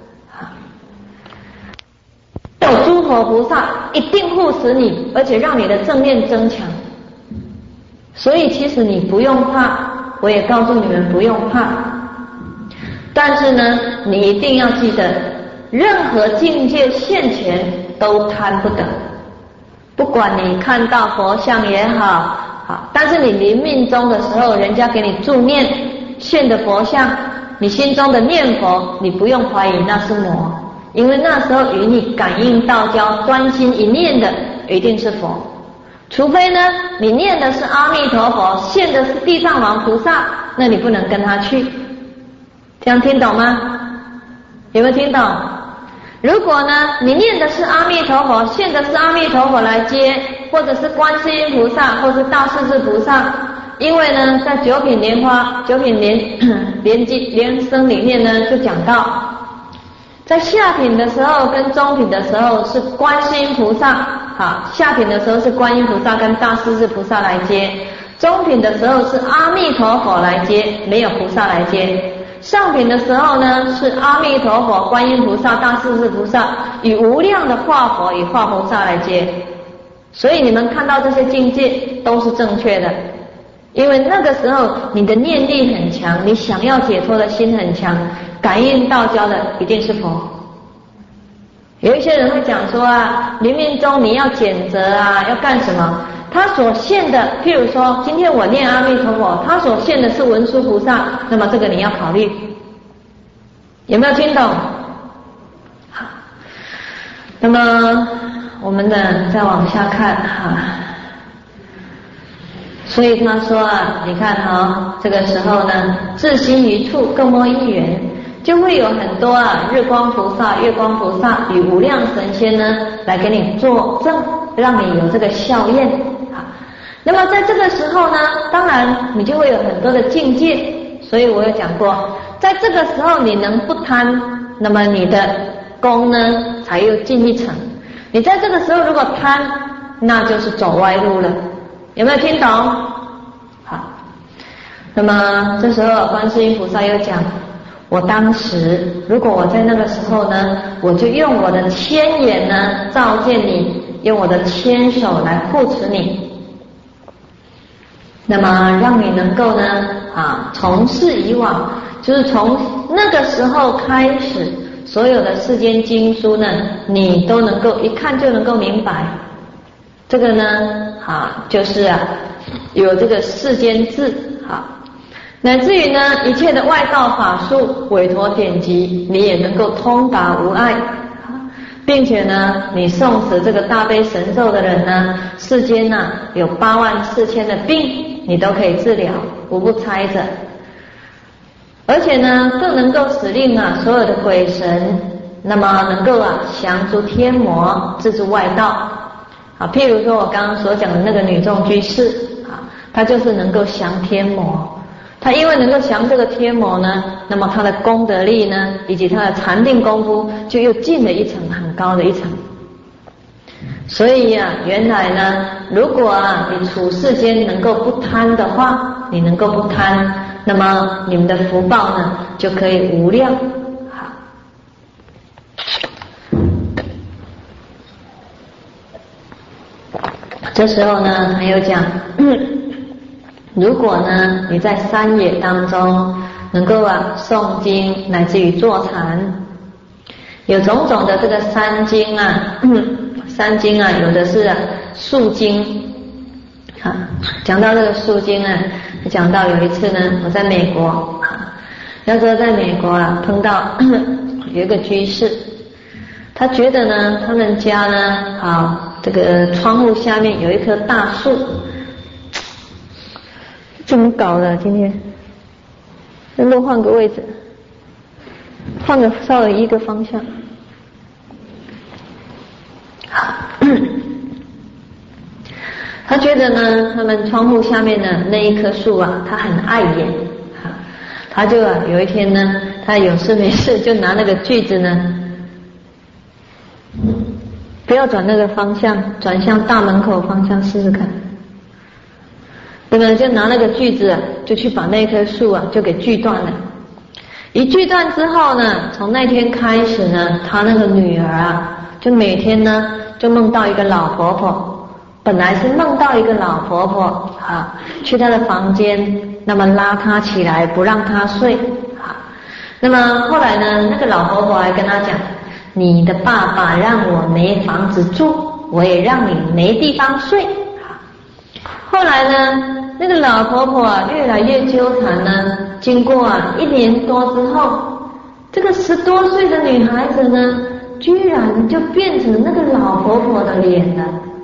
有诸佛菩萨一定护持你，而且让你的正念增强。所以其实你不用怕，我也告诉你们不用怕。但是呢，你一定要记得，任何境界现前都贪不得。不管你看到佛像也好，好，但是你临命终的时候，人家给你助念现的佛像，你心中的念佛，你不用怀疑那是魔，因为那时候与你感应道交、专心一念的一定是佛。除非呢，你念的是阿弥陀佛，现的是地藏王菩萨，那你不能跟他去。这样听懂吗？有没有听懂？如果呢，你念的是阿弥陀佛，现的是阿弥陀佛来接，或者是观世音菩萨，或者是大势至菩萨，因为呢，在九品莲花、九品莲莲经莲生里面呢，就讲到，在下品的时候跟中品的时候是观世音菩萨，好，下品的时候是观音菩萨跟大势至菩萨来接，中品的时候是阿弥陀佛来接，没有菩萨来接。上品的时候呢，是阿弥陀佛、观音菩萨、大势至菩萨与无量的化佛与化菩萨来接。所以你们看到这些境界都是正确的，因为那个时候你的念力很强，你想要解脱的心很强，感应道交的一定是佛。有一些人会讲说啊，临命终你要检责啊，要干什么？他所现的，譬如说今天我念阿弥陀佛，他所现的是文殊菩萨，那么这个你要考虑。有没有听懂？好，那么我们呢再往下看哈。所以他说啊，你看哈，这个时候呢，至心一处，更莫一缘，就会有很多啊日光菩萨、月光菩萨与无量神仙呢来给你作证，让你有这个效验。那么在这个时候呢，当然你就会有很多的境界。所以我有讲过，在这个时候你能不贪，那么你的功呢才又进一层。你在这个时候如果贪，那就是走歪路了。有没有听懂？好，那么这时候观世音菩萨又讲，我当时如果我在那个时候呢，我就用我的千眼呢照见你，用我的千手来护持你，那么让你能够呢啊从事以往，就是从那个时候开始，所有的世间经书呢，你都能够一看就能够明白。这个呢啊就是啊有这个世间智啊，乃至于呢一切的外道法术、委托典籍，你也能够通达无碍。并且呢，你诵持这个大悲神咒的人呢，世间呢、啊、有八万四千的病，你都可以治疗，无不猜着。而且呢，更能够使令啊所有的鬼神，那么能够啊降诸天魔，制住外道。啊，譬如说我刚刚所讲的那个女众居士啊，她就是能够降天魔。他因为能够降这个天魔呢，那么他的功德力呢，以及他的禅定功夫，就又进了一层很高的一层。所以啊，原来呢，如果啊你处世间能够不贪的话，你能够不贪，那么你们的福报呢就可以无量。好，这时候呢还有讲。如果呢，你在山野当中能够啊诵经，乃至于坐禅，有种种的这个山经啊，山经啊，有的是啊树经啊。讲到这个树经啊，讲到有一次呢，我在美国啊，那时候在美国啊碰到有一个居士，他觉得呢，他们家呢啊这个窗户下面有一棵大树。怎么搞的？今天那路换个位置，换个稍微一个方向。好，他觉得呢，他们窗户下面的那一棵树啊，他很碍眼，他就啊有一天呢，他有事没事就拿那个锯子呢，不要转那个方向，转向大门口方向试试看。那么就拿那个锯子啊，就去把那棵树啊就给锯断了。一锯断之后呢，从那天开始呢，他那个女儿啊，就每天呢就梦到一个老婆婆，本来是梦到一个老婆婆啊，去她的房间，那么拉她起来不让她睡啊。那么后来呢，那个老婆婆还跟她讲，你的爸爸让我没房子住，我也让你没地方睡啊。后来呢，那个老婆婆啊越来越纠缠呢，经过啊一年多之后，这个十多岁的女孩子呢，居然就变成那个老婆婆的脸了。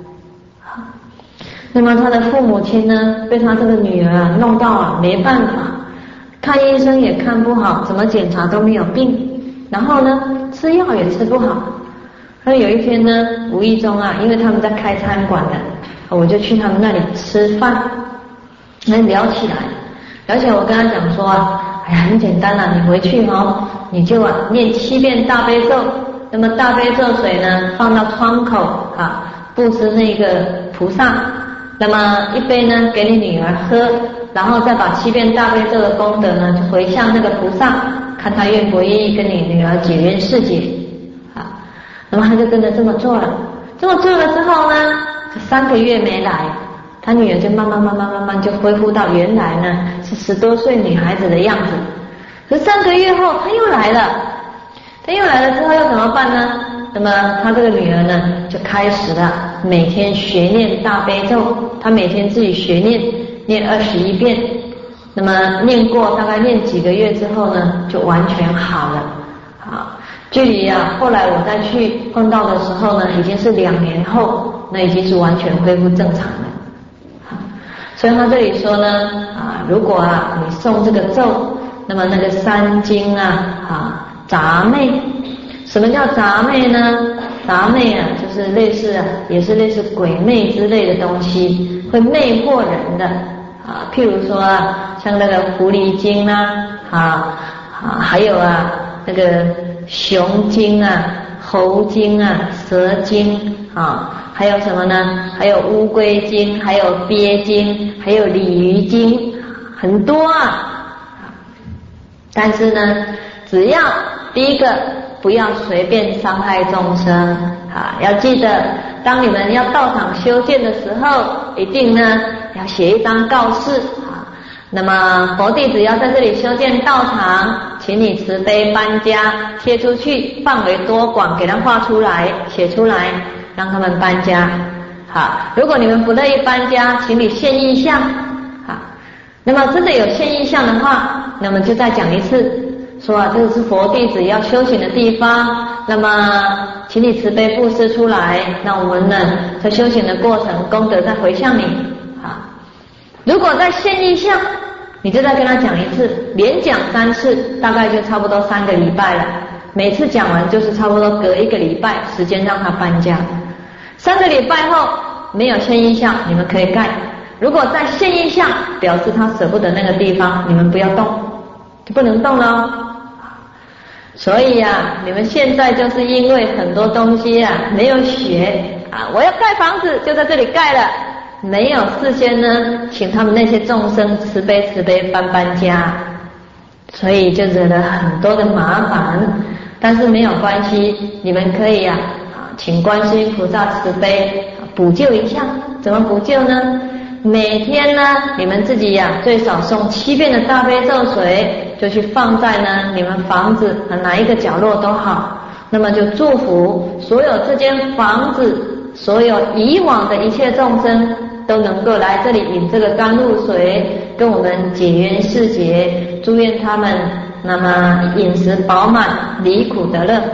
那么她的父母亲呢，被她这个女儿啊弄到啊没办法，看医生也看不好，怎么检查都没有病，然后呢吃药也吃不好。那有一天呢，无意中啊，因为他们在开餐馆的，我就去他们那里吃饭，那聊起来，聊起来我跟他讲说啊，哎呀很简单啦、啊，你回去哦，你就啊念七遍大悲咒，那么大悲咒水呢放到窗口啊，布施那个菩萨，那么一杯呢给你女儿喝，然后再把七遍大悲咒的功德呢就回向那个菩萨，看他愿不愿意跟你女儿结缘世结啊。那么他就真的这么做了，这么做了之后呢，三个月没来，他女儿就慢慢慢慢慢慢就恢复到原来呢是十多岁女孩子的样子。可是三个月后他又来了，他又来了之后要怎么办呢？那么他这个女儿呢就开始了每天学念大悲咒，他每天自己学念，念二十一遍，那么念过大概念几个月之后呢，就完全好了。好，距离啊后来我再去碰到的时候呢，已经是两年后，那已经是完全恢复正常了。好，所以他这里说呢啊，如果啊你诵这个咒，那么那个三经啊啊杂昧，什么叫杂昧呢？杂昧啊，就是类似啊，也是类似鬼魅之类的东西，会魅惑人的啊。譬如说啊，像那个狐狸精啊，啊啊，还有啊那个熊精啊、猴精啊、蛇精啊，还有什么呢？还有乌龟精，还有鳖精，还有鲤鱼精，很多啊。但是呢，只要第一个不要随便伤害众生啊！要记得，当你们要到场修建的时候，一定呢要写一张告示啊。那么佛弟子要在这里修建道场，请你慈悲搬家，贴出去，范围多广，给他画出来，写出来，让他们搬家。好，如果你们不乐意搬家，请你现意向。好，那么真的有现意向的话，那么就再讲一次。说啊，这个是佛弟子要修行的地方，那么请你慈悲布施出来，那我们呢在修行的过程功德再回向你啊。如果在现意向，你就再跟他讲一次，连讲三次，大概就差不多三个礼拜了。每次讲完就是差不多隔一个礼拜时间让他搬家。三个礼拜后没有现意向，你们可以盖；如果在现意向，表示他舍不得那个地方，你们不要动，就不能动了。所以啊，你们现在就是因为很多东西啊没有学啊，我要盖房子就在这里盖了，没有事先呢请他们那些众生慈悲慈悲搬搬家，所以就惹了很多的麻烦。但是没有关系，你们可以啊请观世音菩萨慈悲补救一下。怎么补救呢？每天呢你们自己呀、啊、最少诵七遍的大悲咒水，就去放在呢你们房子哪一个角落都好，那么就祝福所有这间房子所有以往的一切众生都能够来这里饮这个甘露水，跟我们解冤释结，祝愿他们那么饮食饱满，离苦得乐。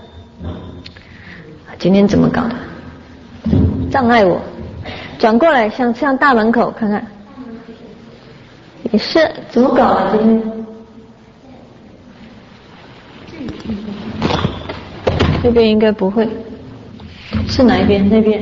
今天怎么搞的？障碍我转过来，像像大门口看看，也是怎么搞的今天？ 这边应该不会，是哪一边？那边。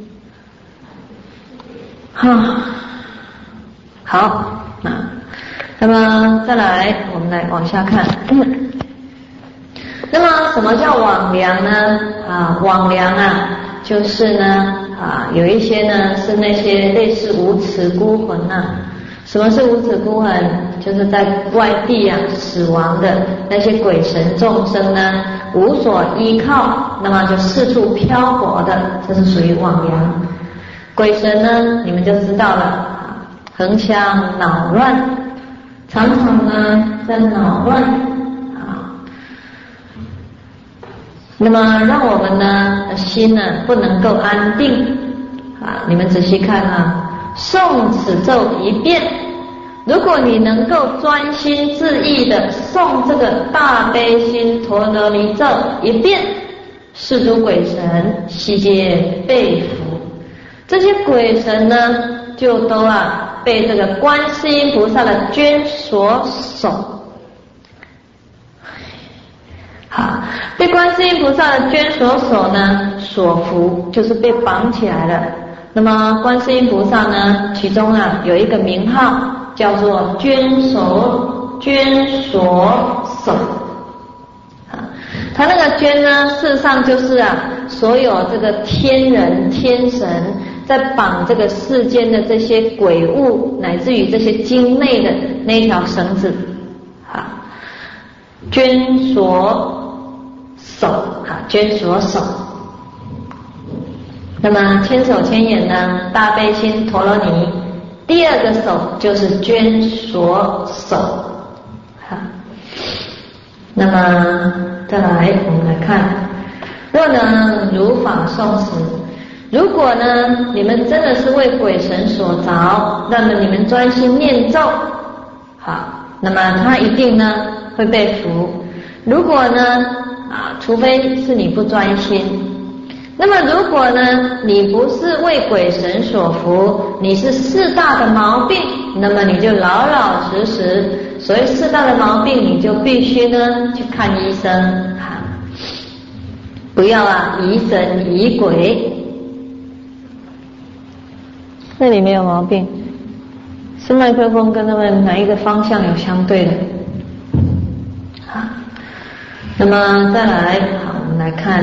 哈，好，那那么再来，我们来往下看。嗯、那么什么叫往良呢？啊，往良啊，就是呢啊，有一些呢是那些类似无耻孤魂呐、啊。什么是无耻孤魂？就是在外地啊死亡的那些鬼神众生呢，无所依靠，那么就四处漂泊的，这是属于往良。鬼神呢，你们就知道了，横相恼乱，常常呢在恼乱啊，那么让我们呢心呢不能够安定啊。你们仔细看啊。诵此咒一遍，如果你能够专心致意的诵这个大悲心陀罗尼咒一遍，四诸鬼神悉皆被服。这些鬼神呢，就都啊被这个观世音菩萨的眷所守。好，被观世音菩萨的眷所守呢，所服就是被绑起来了。那么观世音菩萨呢，其中啊有一个名号叫做眷所眷所守啊，他那个眷呢，事实上就是啊所有这个天人天神在绑这个世间的这些鬼物，乃至于这些精魅的那一条绳子啊，眷所守啊，眷所守。那么千手千眼呢，大悲心陀罗尼，第二个手就是眷所守。好，那么再来我们来看，若能如法诵持，如果呢你们真的是为鬼神所着，那么你们专心念咒，好，那么他一定呢会被服。如果呢啊，除非是你不专心。那么如果呢你不是为鬼神所服，你是四大的毛病，那么你就老老实实，所谓四大的毛病，你就必须呢去看医生啊，不要啊疑神疑鬼。那里没有毛病，是麦克风跟他们哪一个方向有相对的。好，那么再来，好，我们来看，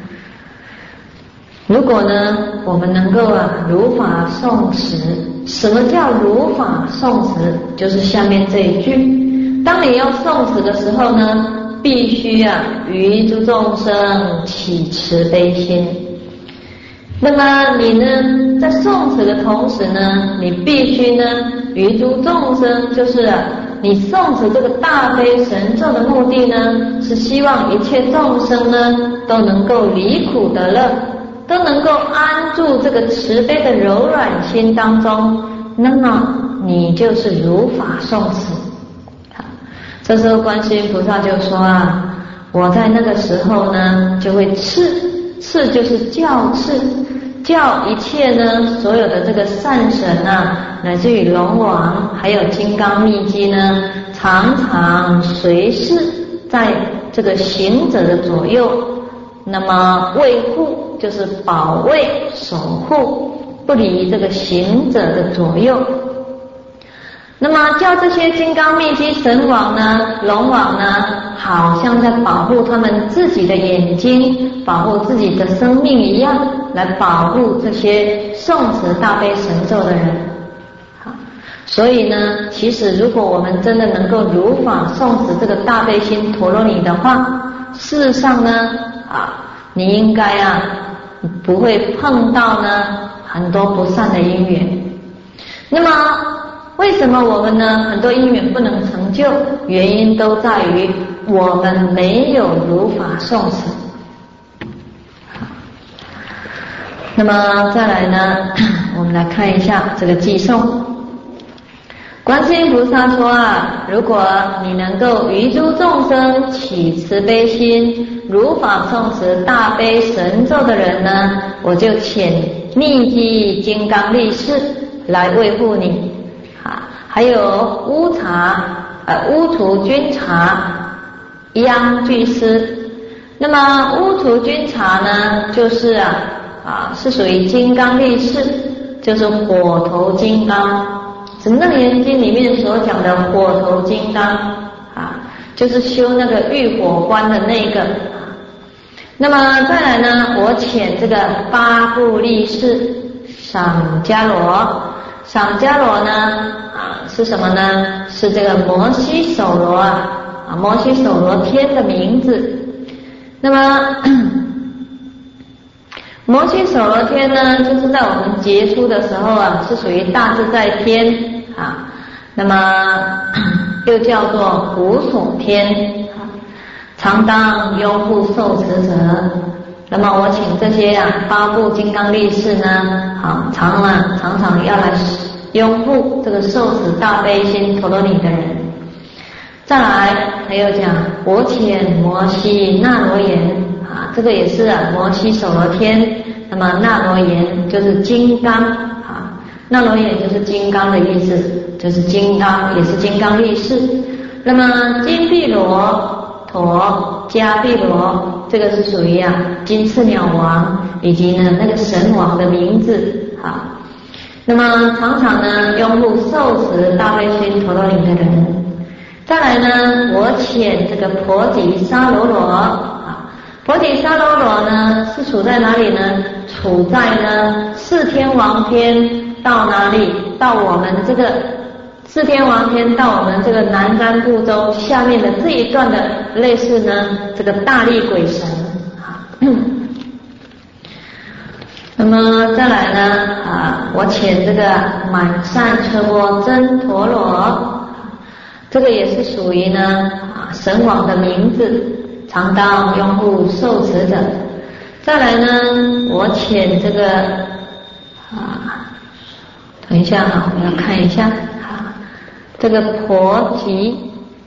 如果呢我们能够啊如法诵持，什么叫如法诵持？就是下面这一句，当你要诵持的时候呢，必须啊于诸众生起慈悲心。那么你呢在诵持的同时呢，你必须呢于诸众生，就是啊你诵持这个大悲神咒的目的呢，是希望一切众生呢都能够离苦得乐，都能够安住这个慈悲的柔软心当中，那么你就是如法诵持。好，这时候观世音菩萨就说啊，我在那个时候呢就会赐，赐就是教赐，叫一切呢所有的这个善神啊，乃至于龙王还有金刚密机呢，常常随侍在这个行者的左右，那么卫护就是保卫守护，不离这个行者的左右。那么叫这些金刚密机神王呢，龙王呢，好像在保护他们自己的眼睛，保护自己的生命一样，来保护这些诵持大悲神咒的人。好，所以呢，其实如果我们真的能够如法诵持这个大悲心陀罗尼的话，事实上呢啊你应该啊不会碰到呢很多不善的因缘。那么为什么我们呢很多因缘不能成就？原因都在于我们没有如法诵持。那么再来呢，我们来看一下这个偈颂。观世音菩萨说啊，如果你能够于诸众生起慈悲心，如法诵持大悲神咒的人呢，我就遣密机金刚力士来维护你。啊，还有乌察呃乌荼军察央具师。 那么乌除军茶呢，就是啊啊是属于金刚力士，就是火头金刚。《什么楞严经》里面所讲的火头金刚啊，就是修那个浴火观的那个。那么再来呢，我遣这个八部力士赏迦罗，赏迦罗呢啊是什么呢？是这个摩西首罗啊，啊摩西首罗天的名字。那么摩西首罗天呢，就是在我们结束的时候啊，是属于大自在天啊，那么又叫做无所天，常当拥护受持者。那么我请这些啊八部金刚力士呢，啊常啊常常要来拥护这个受持大悲心陀罗尼的人。再来还有讲我遣摩西那罗延啊，这个也是啊摩西首罗天。那么那罗延就是金刚啊，那罗延就是金刚的意思，就是金刚，也是金刚力士。那么金臂罗陀迦毗罗，这个是属于啊金翅鸟王以及呢那个神王的名字啊。那么常常呢拥护受持大悲心陀罗尼的人。再来呢，我遣这个婆提沙罗罗啊，婆提沙罗罗呢是处在哪里呢？处在呢四天王天到哪里？到我们这个四天王天到我们这个南瞻部洲下面的这一段的类似呢这个大力鬼神啊。那么再来呢啊，我遣这个满善车波真陀罗。这个也是属于呢啊神王的名字，常当拥护受持者。再来呢，我遣这个啊，等一下啊，我要看一下啊，这个婆吉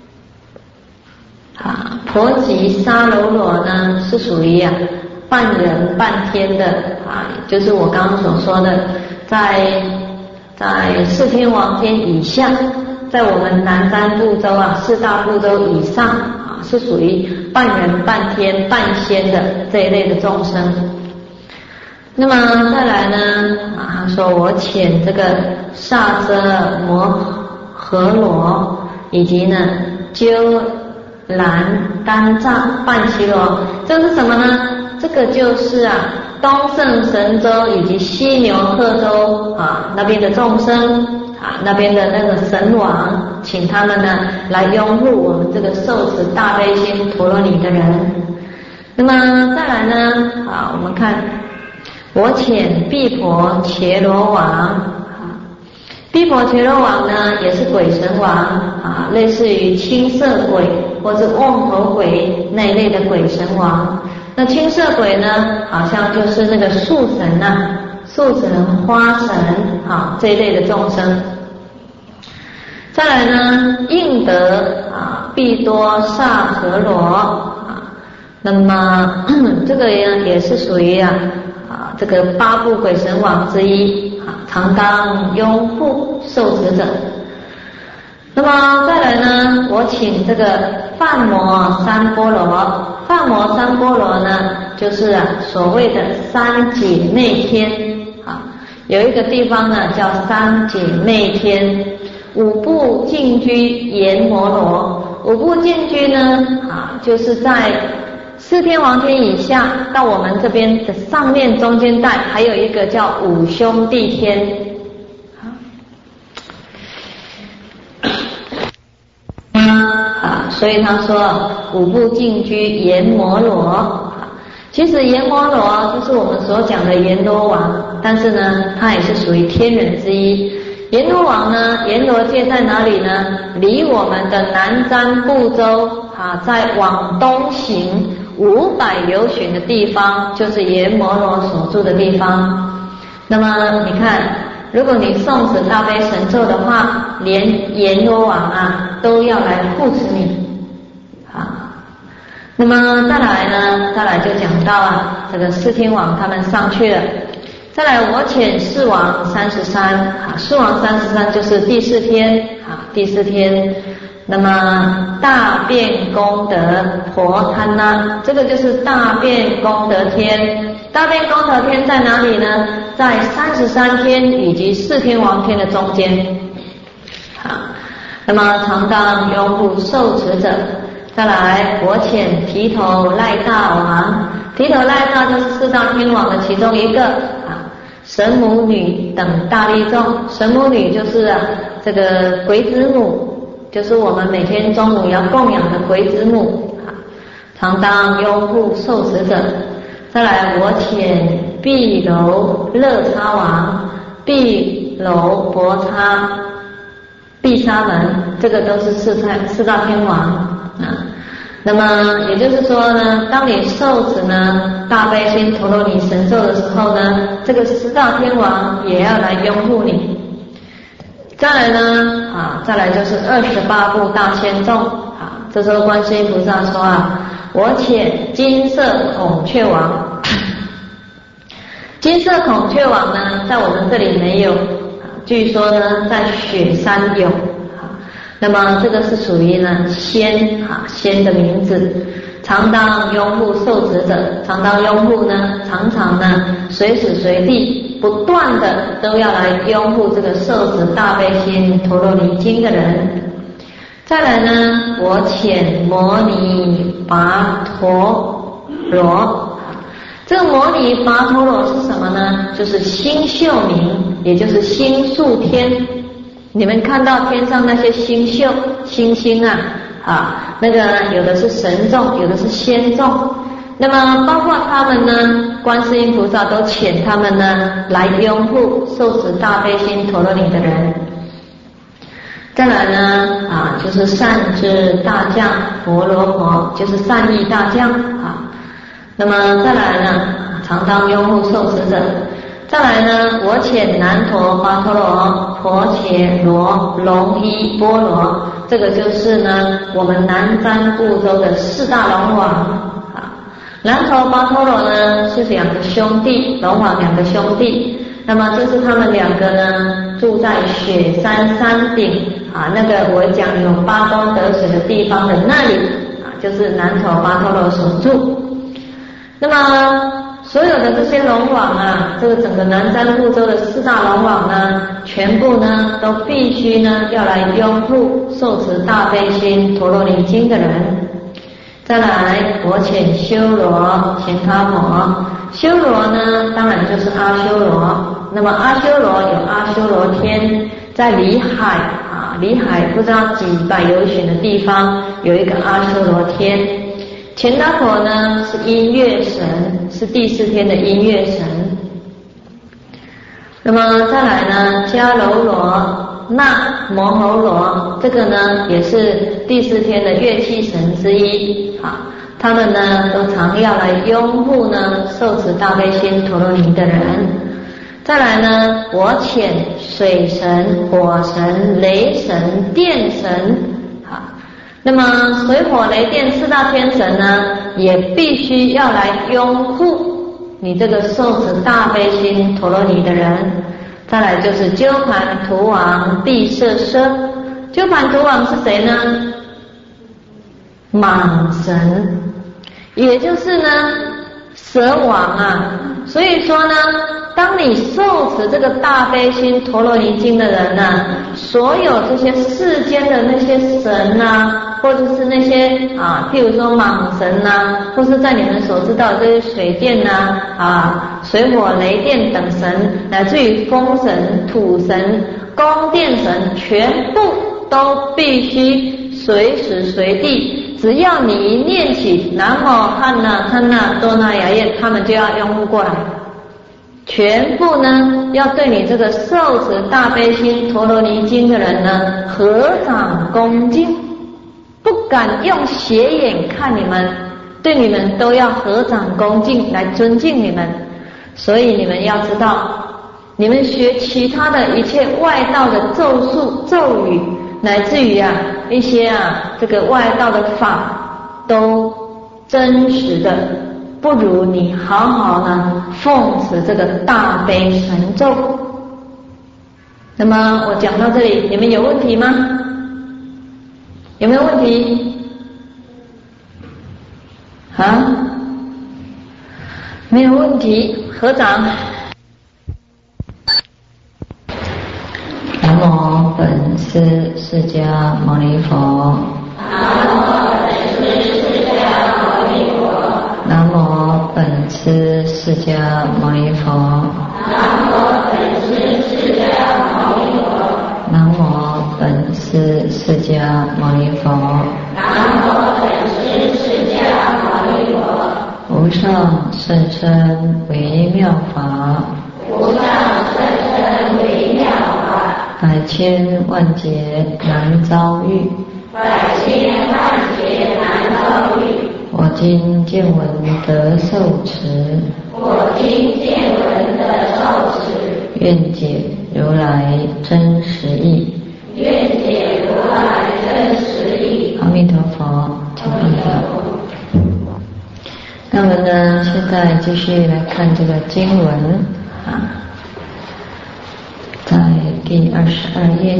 啊婆吉沙罗罗呢是属于啊半人半天的啊，就是我刚刚所说的，在在四天王天以下。在我们南瞻部洲啊，四大部洲以上啊，是属于半人半天半仙的这一类的众生。那么再来呢啊，他说我遣这个萨遮摩诃罗以及呢鸠兰丹藏半耆罗，这是什么呢？这个就是啊东胜神州以及西牛贺州啊那边的众生。啊，那边的那个神王，请他们呢来拥护我们这个受持大悲心陀罗尼的人。那么再来呢，啊，我们看我遣毗婆伽罗王，啊，毗婆伽罗王呢也是鬼神王啊，类似于青色鬼或者瓮头鬼那一类的鬼神王。那青色鬼呢，好像就是那个树神啊。树神、花神，啊这一类的众生。再来呢，应得啊，必多萨和罗啊，那么这个也也是属于啊啊这个八部鬼神王之一啊，常当拥护受持者。那么再来呢，我请这个梵摩三波罗，梵摩三波罗呢，就是啊所谓的三姐妹天啊，有一个地方呢叫三姐妹天。五部净居阎摩罗，五部净居呢啊，就是在四天王天以下到我们这边的上面中间带，还有一个叫五兄弟天。啊，所以他说五部净居阎摩罗。其实阎摩罗就是我们所讲的阎罗王，但是呢，他也是属于天人之一。阎罗王呢，阎罗界在哪里呢？离我们的南瞻部洲啊，在往东行五百由旬的地方，就是阎摩罗所住的地方。那么你看，如果你诵持大悲神咒的话，连阎罗王啊都要来护持你啊。那么再来呢，再来就讲到啊，这个四天王他们上去了。再来，我遣四王三十三啊，四王三十三就是第四天啊，第四天。 那么大变功德婆贪那，这个就是大变功德天。大变功德天在哪里呢？在三十三天以及四天王天的中间。好，那么常当拥护受持者。再来，我遣提头赖大王，提头赖大就是四大天王的其中一个啊。神母女等大利众，神母女就是啊这个鬼子母，就是我们每天中午要供养的鬼子母啊。常当拥护受持者。再来，我遣毗楼乐叉王，毗楼婆叉毗沙门，这个都是四大四大天王啊。那么也就是说呢，当你受持呢大悲心陀罗尼神咒的时候呢，这个四大天王也要来拥护你。再来呢啊，再来就是二十八部大仙众啊。这时候观世音菩萨说啊，我遣金色孔雀王。金色孔雀王呢，在我们这里没有，据说呢在雪山有。那么这个是属于呢仙啊仙的名字，常当拥护受持者，常当拥护呢，常常呢随时随地不断的都要来拥护这个受持大悲心陀罗尼经的人。再来呢，我遣摩尼跋陀罗，这个摩尼跋陀罗是什么呢？就是星宿名，也就是星宿天。你们看到天上那些星宿星星啊啊，那个有的是神众，有的是仙众，那么包括他们呢，观世音菩萨都遣他们呢来拥护受持大悲心陀罗尼的人。再来呢啊，就是善知大将佛罗婆，就是善意大将啊。那么再来呢，常当拥护受持者。再来呢，我遣南陀跋陀罗婆伽罗龙依波罗，这个就是呢我们南瞻部洲的四大龙王啊。南陀跋陀罗呢是两个兄弟，龙王两个兄弟，那么就是他们两个呢住在雪山山顶啊，那个我讲有八功德水的地方的那里啊，就是南陀跋陀罗所住。那么所有的这些龙王啊，这个整个南瞻部洲的四大龙王呢，全部呢都必须呢要来拥护受持大悲心陀罗尼经的人。再来，我遣修罗贤他摩，修罗呢当然就是阿修罗。那么阿修罗有阿修罗天，在离海啊，离海不知道几百由旬的地方有一个阿修罗天。钱达婆呢是音乐神，是第四天的音乐神。那么再来呢，迦楼罗、那摩喉罗，这个呢也是第四天的乐器神之一啊。他们呢都常要来拥护呢受持大悲心陀罗尼的人。再来呢，我遣水神、火神、雷神、电神。那么水火雷电四大天神呢，也必须要来拥护你这个受持大悲心陀罗尼的人。再来就是鸠盘荼王毗舍奢，鸠盘荼王是谁呢？蟒神，也就是呢蛇王啊。所以说呢，当你受持这个大悲心陀罗尼经的人呢，所有这些世间的那些神啊，或者是那些啊，譬如说蟒神呐，或是在你们所知道的这些水电呐啊、水火雷电等神，乃至于风神、土神、宫殿神，全部都必须随时随地，只要你一念起南无汉那汉那多那雅耶，他们就要拥护过来。全部呢要对你这个受持大悲心陀罗尼经的人呢合掌恭敬，不敢用斜眼看你们，对你们都要合掌恭敬来尊敬你们。所以你们要知道，你们学其他的一切外道的咒术咒语，乃至于啊一些啊这个外道的法，都真实的不如你好好呢奉持这个大悲神咒。那么我讲到这里，你们有问题吗？ 有没有问题？啊？没有问题，合掌。南无本师释迦牟尼佛。南无本师释迦牟尼佛。南无本师释迦牟尼佛。南无本师释迦牟尼佛。南无本师释迦牟尼佛。南无本师释迦牟尼佛。无上甚深微妙法。无上甚深微妙法。百千万劫难遭遇。百千万劫难遭遇。我今见闻得受持。我今见闻得受持。愿解如来真实义。愿解如来真实义。阿弥陀佛，请放下。那么呢，现在继续来看这个经文啊，在第二十二页。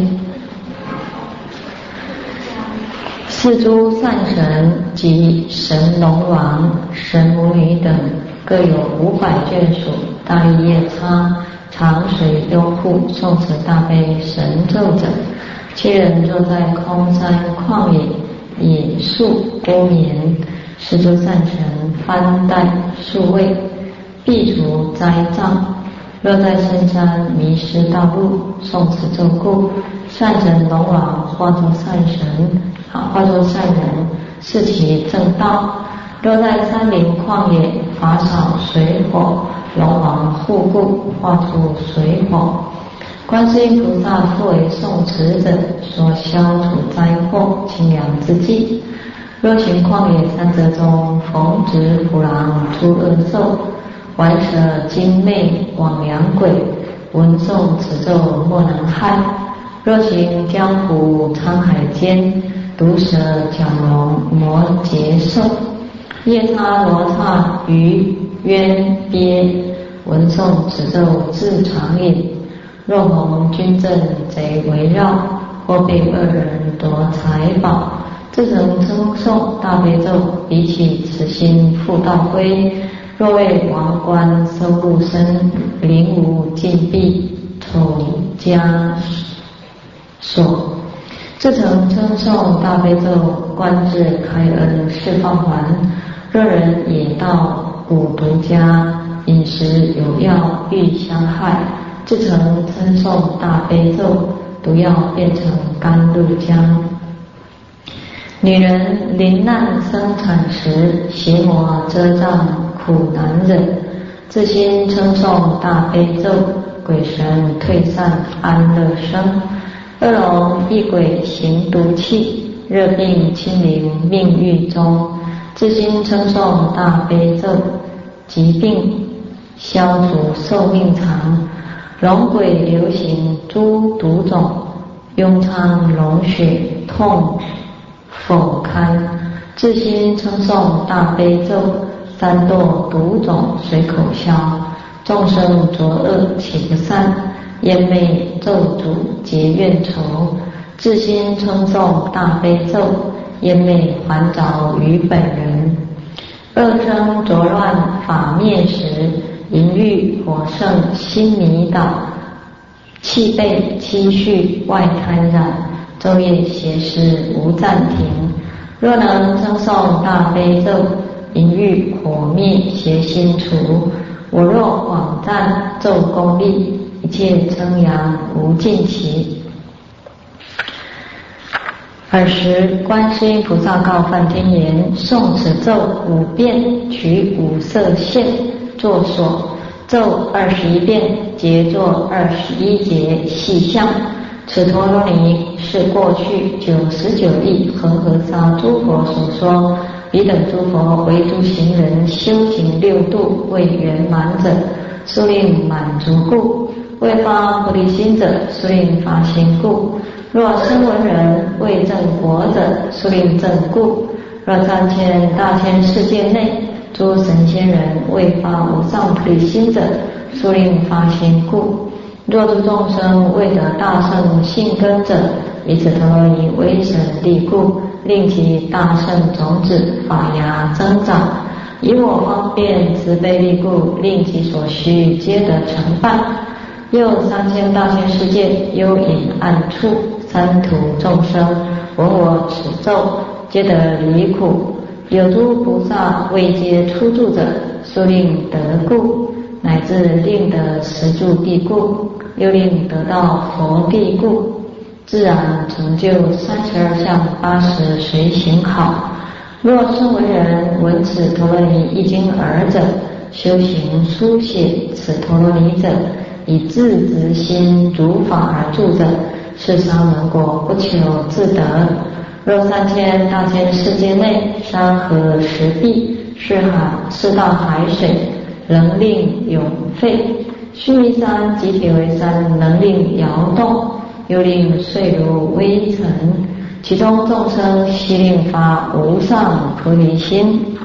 四诸善神及神龙王、神母女等，各有五百眷属，大力夜叉常随拥护诵持大悲神咒者。七人坐在空山旷野，野树孤眠。四诸善神翻带数位，避除灾障。若在深山迷失道路，诵持咒故，善神龙王化作善神，啊，化作善人，示其正道。若在山林旷野，法少水火，龙王护故，化出水火。观世音菩萨复为诵持者，所消除灾祸清凉之际。若行旷野山泽中，逢值虎狼诸恶兽，玩蛇精魅魍魉鬼，闻诵此咒莫能害。若行江湖沧海间，毒蛇蛟龙魔劫兽，夜叉罗刹鱼渊鳖，闻诵此咒自常隐。若蒙军阵贼围绕，或被恶人夺财宝，自曾称诵大悲咒，比起此心复道归。若为王冠收入身，灵无禁闭丑枷锁，自曾称诵大悲咒，观自开恩释放还。若人也到蛊毒家，饮食有药欲相害，自曾称诵大悲咒，毒药变成甘露浆。女人临难生产时，邪魔遮障苦难忍，自心称诵大悲咒，鬼神退散安乐生。恶龙异鬼行毒气，热病侵临命狱中，自心称诵大悲咒，疾病消除寿命长。龙鬼流行诸毒种，痈疮脓血痛否堪，自心称诵大悲咒，三堕毒种随口消。众生作恶起不善，烟昧咒诅结怨仇，自心称诵大悲咒，烟昧还着于本人。恶生浊乱法灭时，淫欲火盛心迷倒，气背期绪外贪染，昼夜邪事无暂停。若能称诵大悲咒，淫欲火灭，邪心除。我若广赞咒功力，一切称扬无尽期。尔时，观世音菩萨告梵天言：诵此咒五遍，取五色线作所。咒二十一遍，结作二十一节细相。此陀罗尼是过去九十九亿恒河沙诸佛所说，彼等诸佛为诸行人修行六度未圆满者，速令满足故；未发菩提心者，速令发心故；若声闻人未证果者，速令证故；若三千大千世界内诸神仙人未发无上菩提心者，速令发心故；若诸众生未得大圣性根者，以此陀罗尼威神力故， 令其大圣种子发芽增长，以我方便慈悲力故，令其所需皆得成办。又三千大千世界幽隐暗处，三途众生闻我此咒，皆得离苦。有诸菩萨未皆出住者，速令得故，乃至令得十住地故，又令得到佛地故，自然成就三十二相八十随行好。若身为人闻此陀罗尼一经尔者，修行书写此陀罗尼者，以自执心主法而住者，是沙门果不求自得。若三千大千世界内山河石壁是海是大海水，能令涌沸；须弥山集体为山，能令摇动，又令碎如微尘。其中众生悉令发无上菩提心。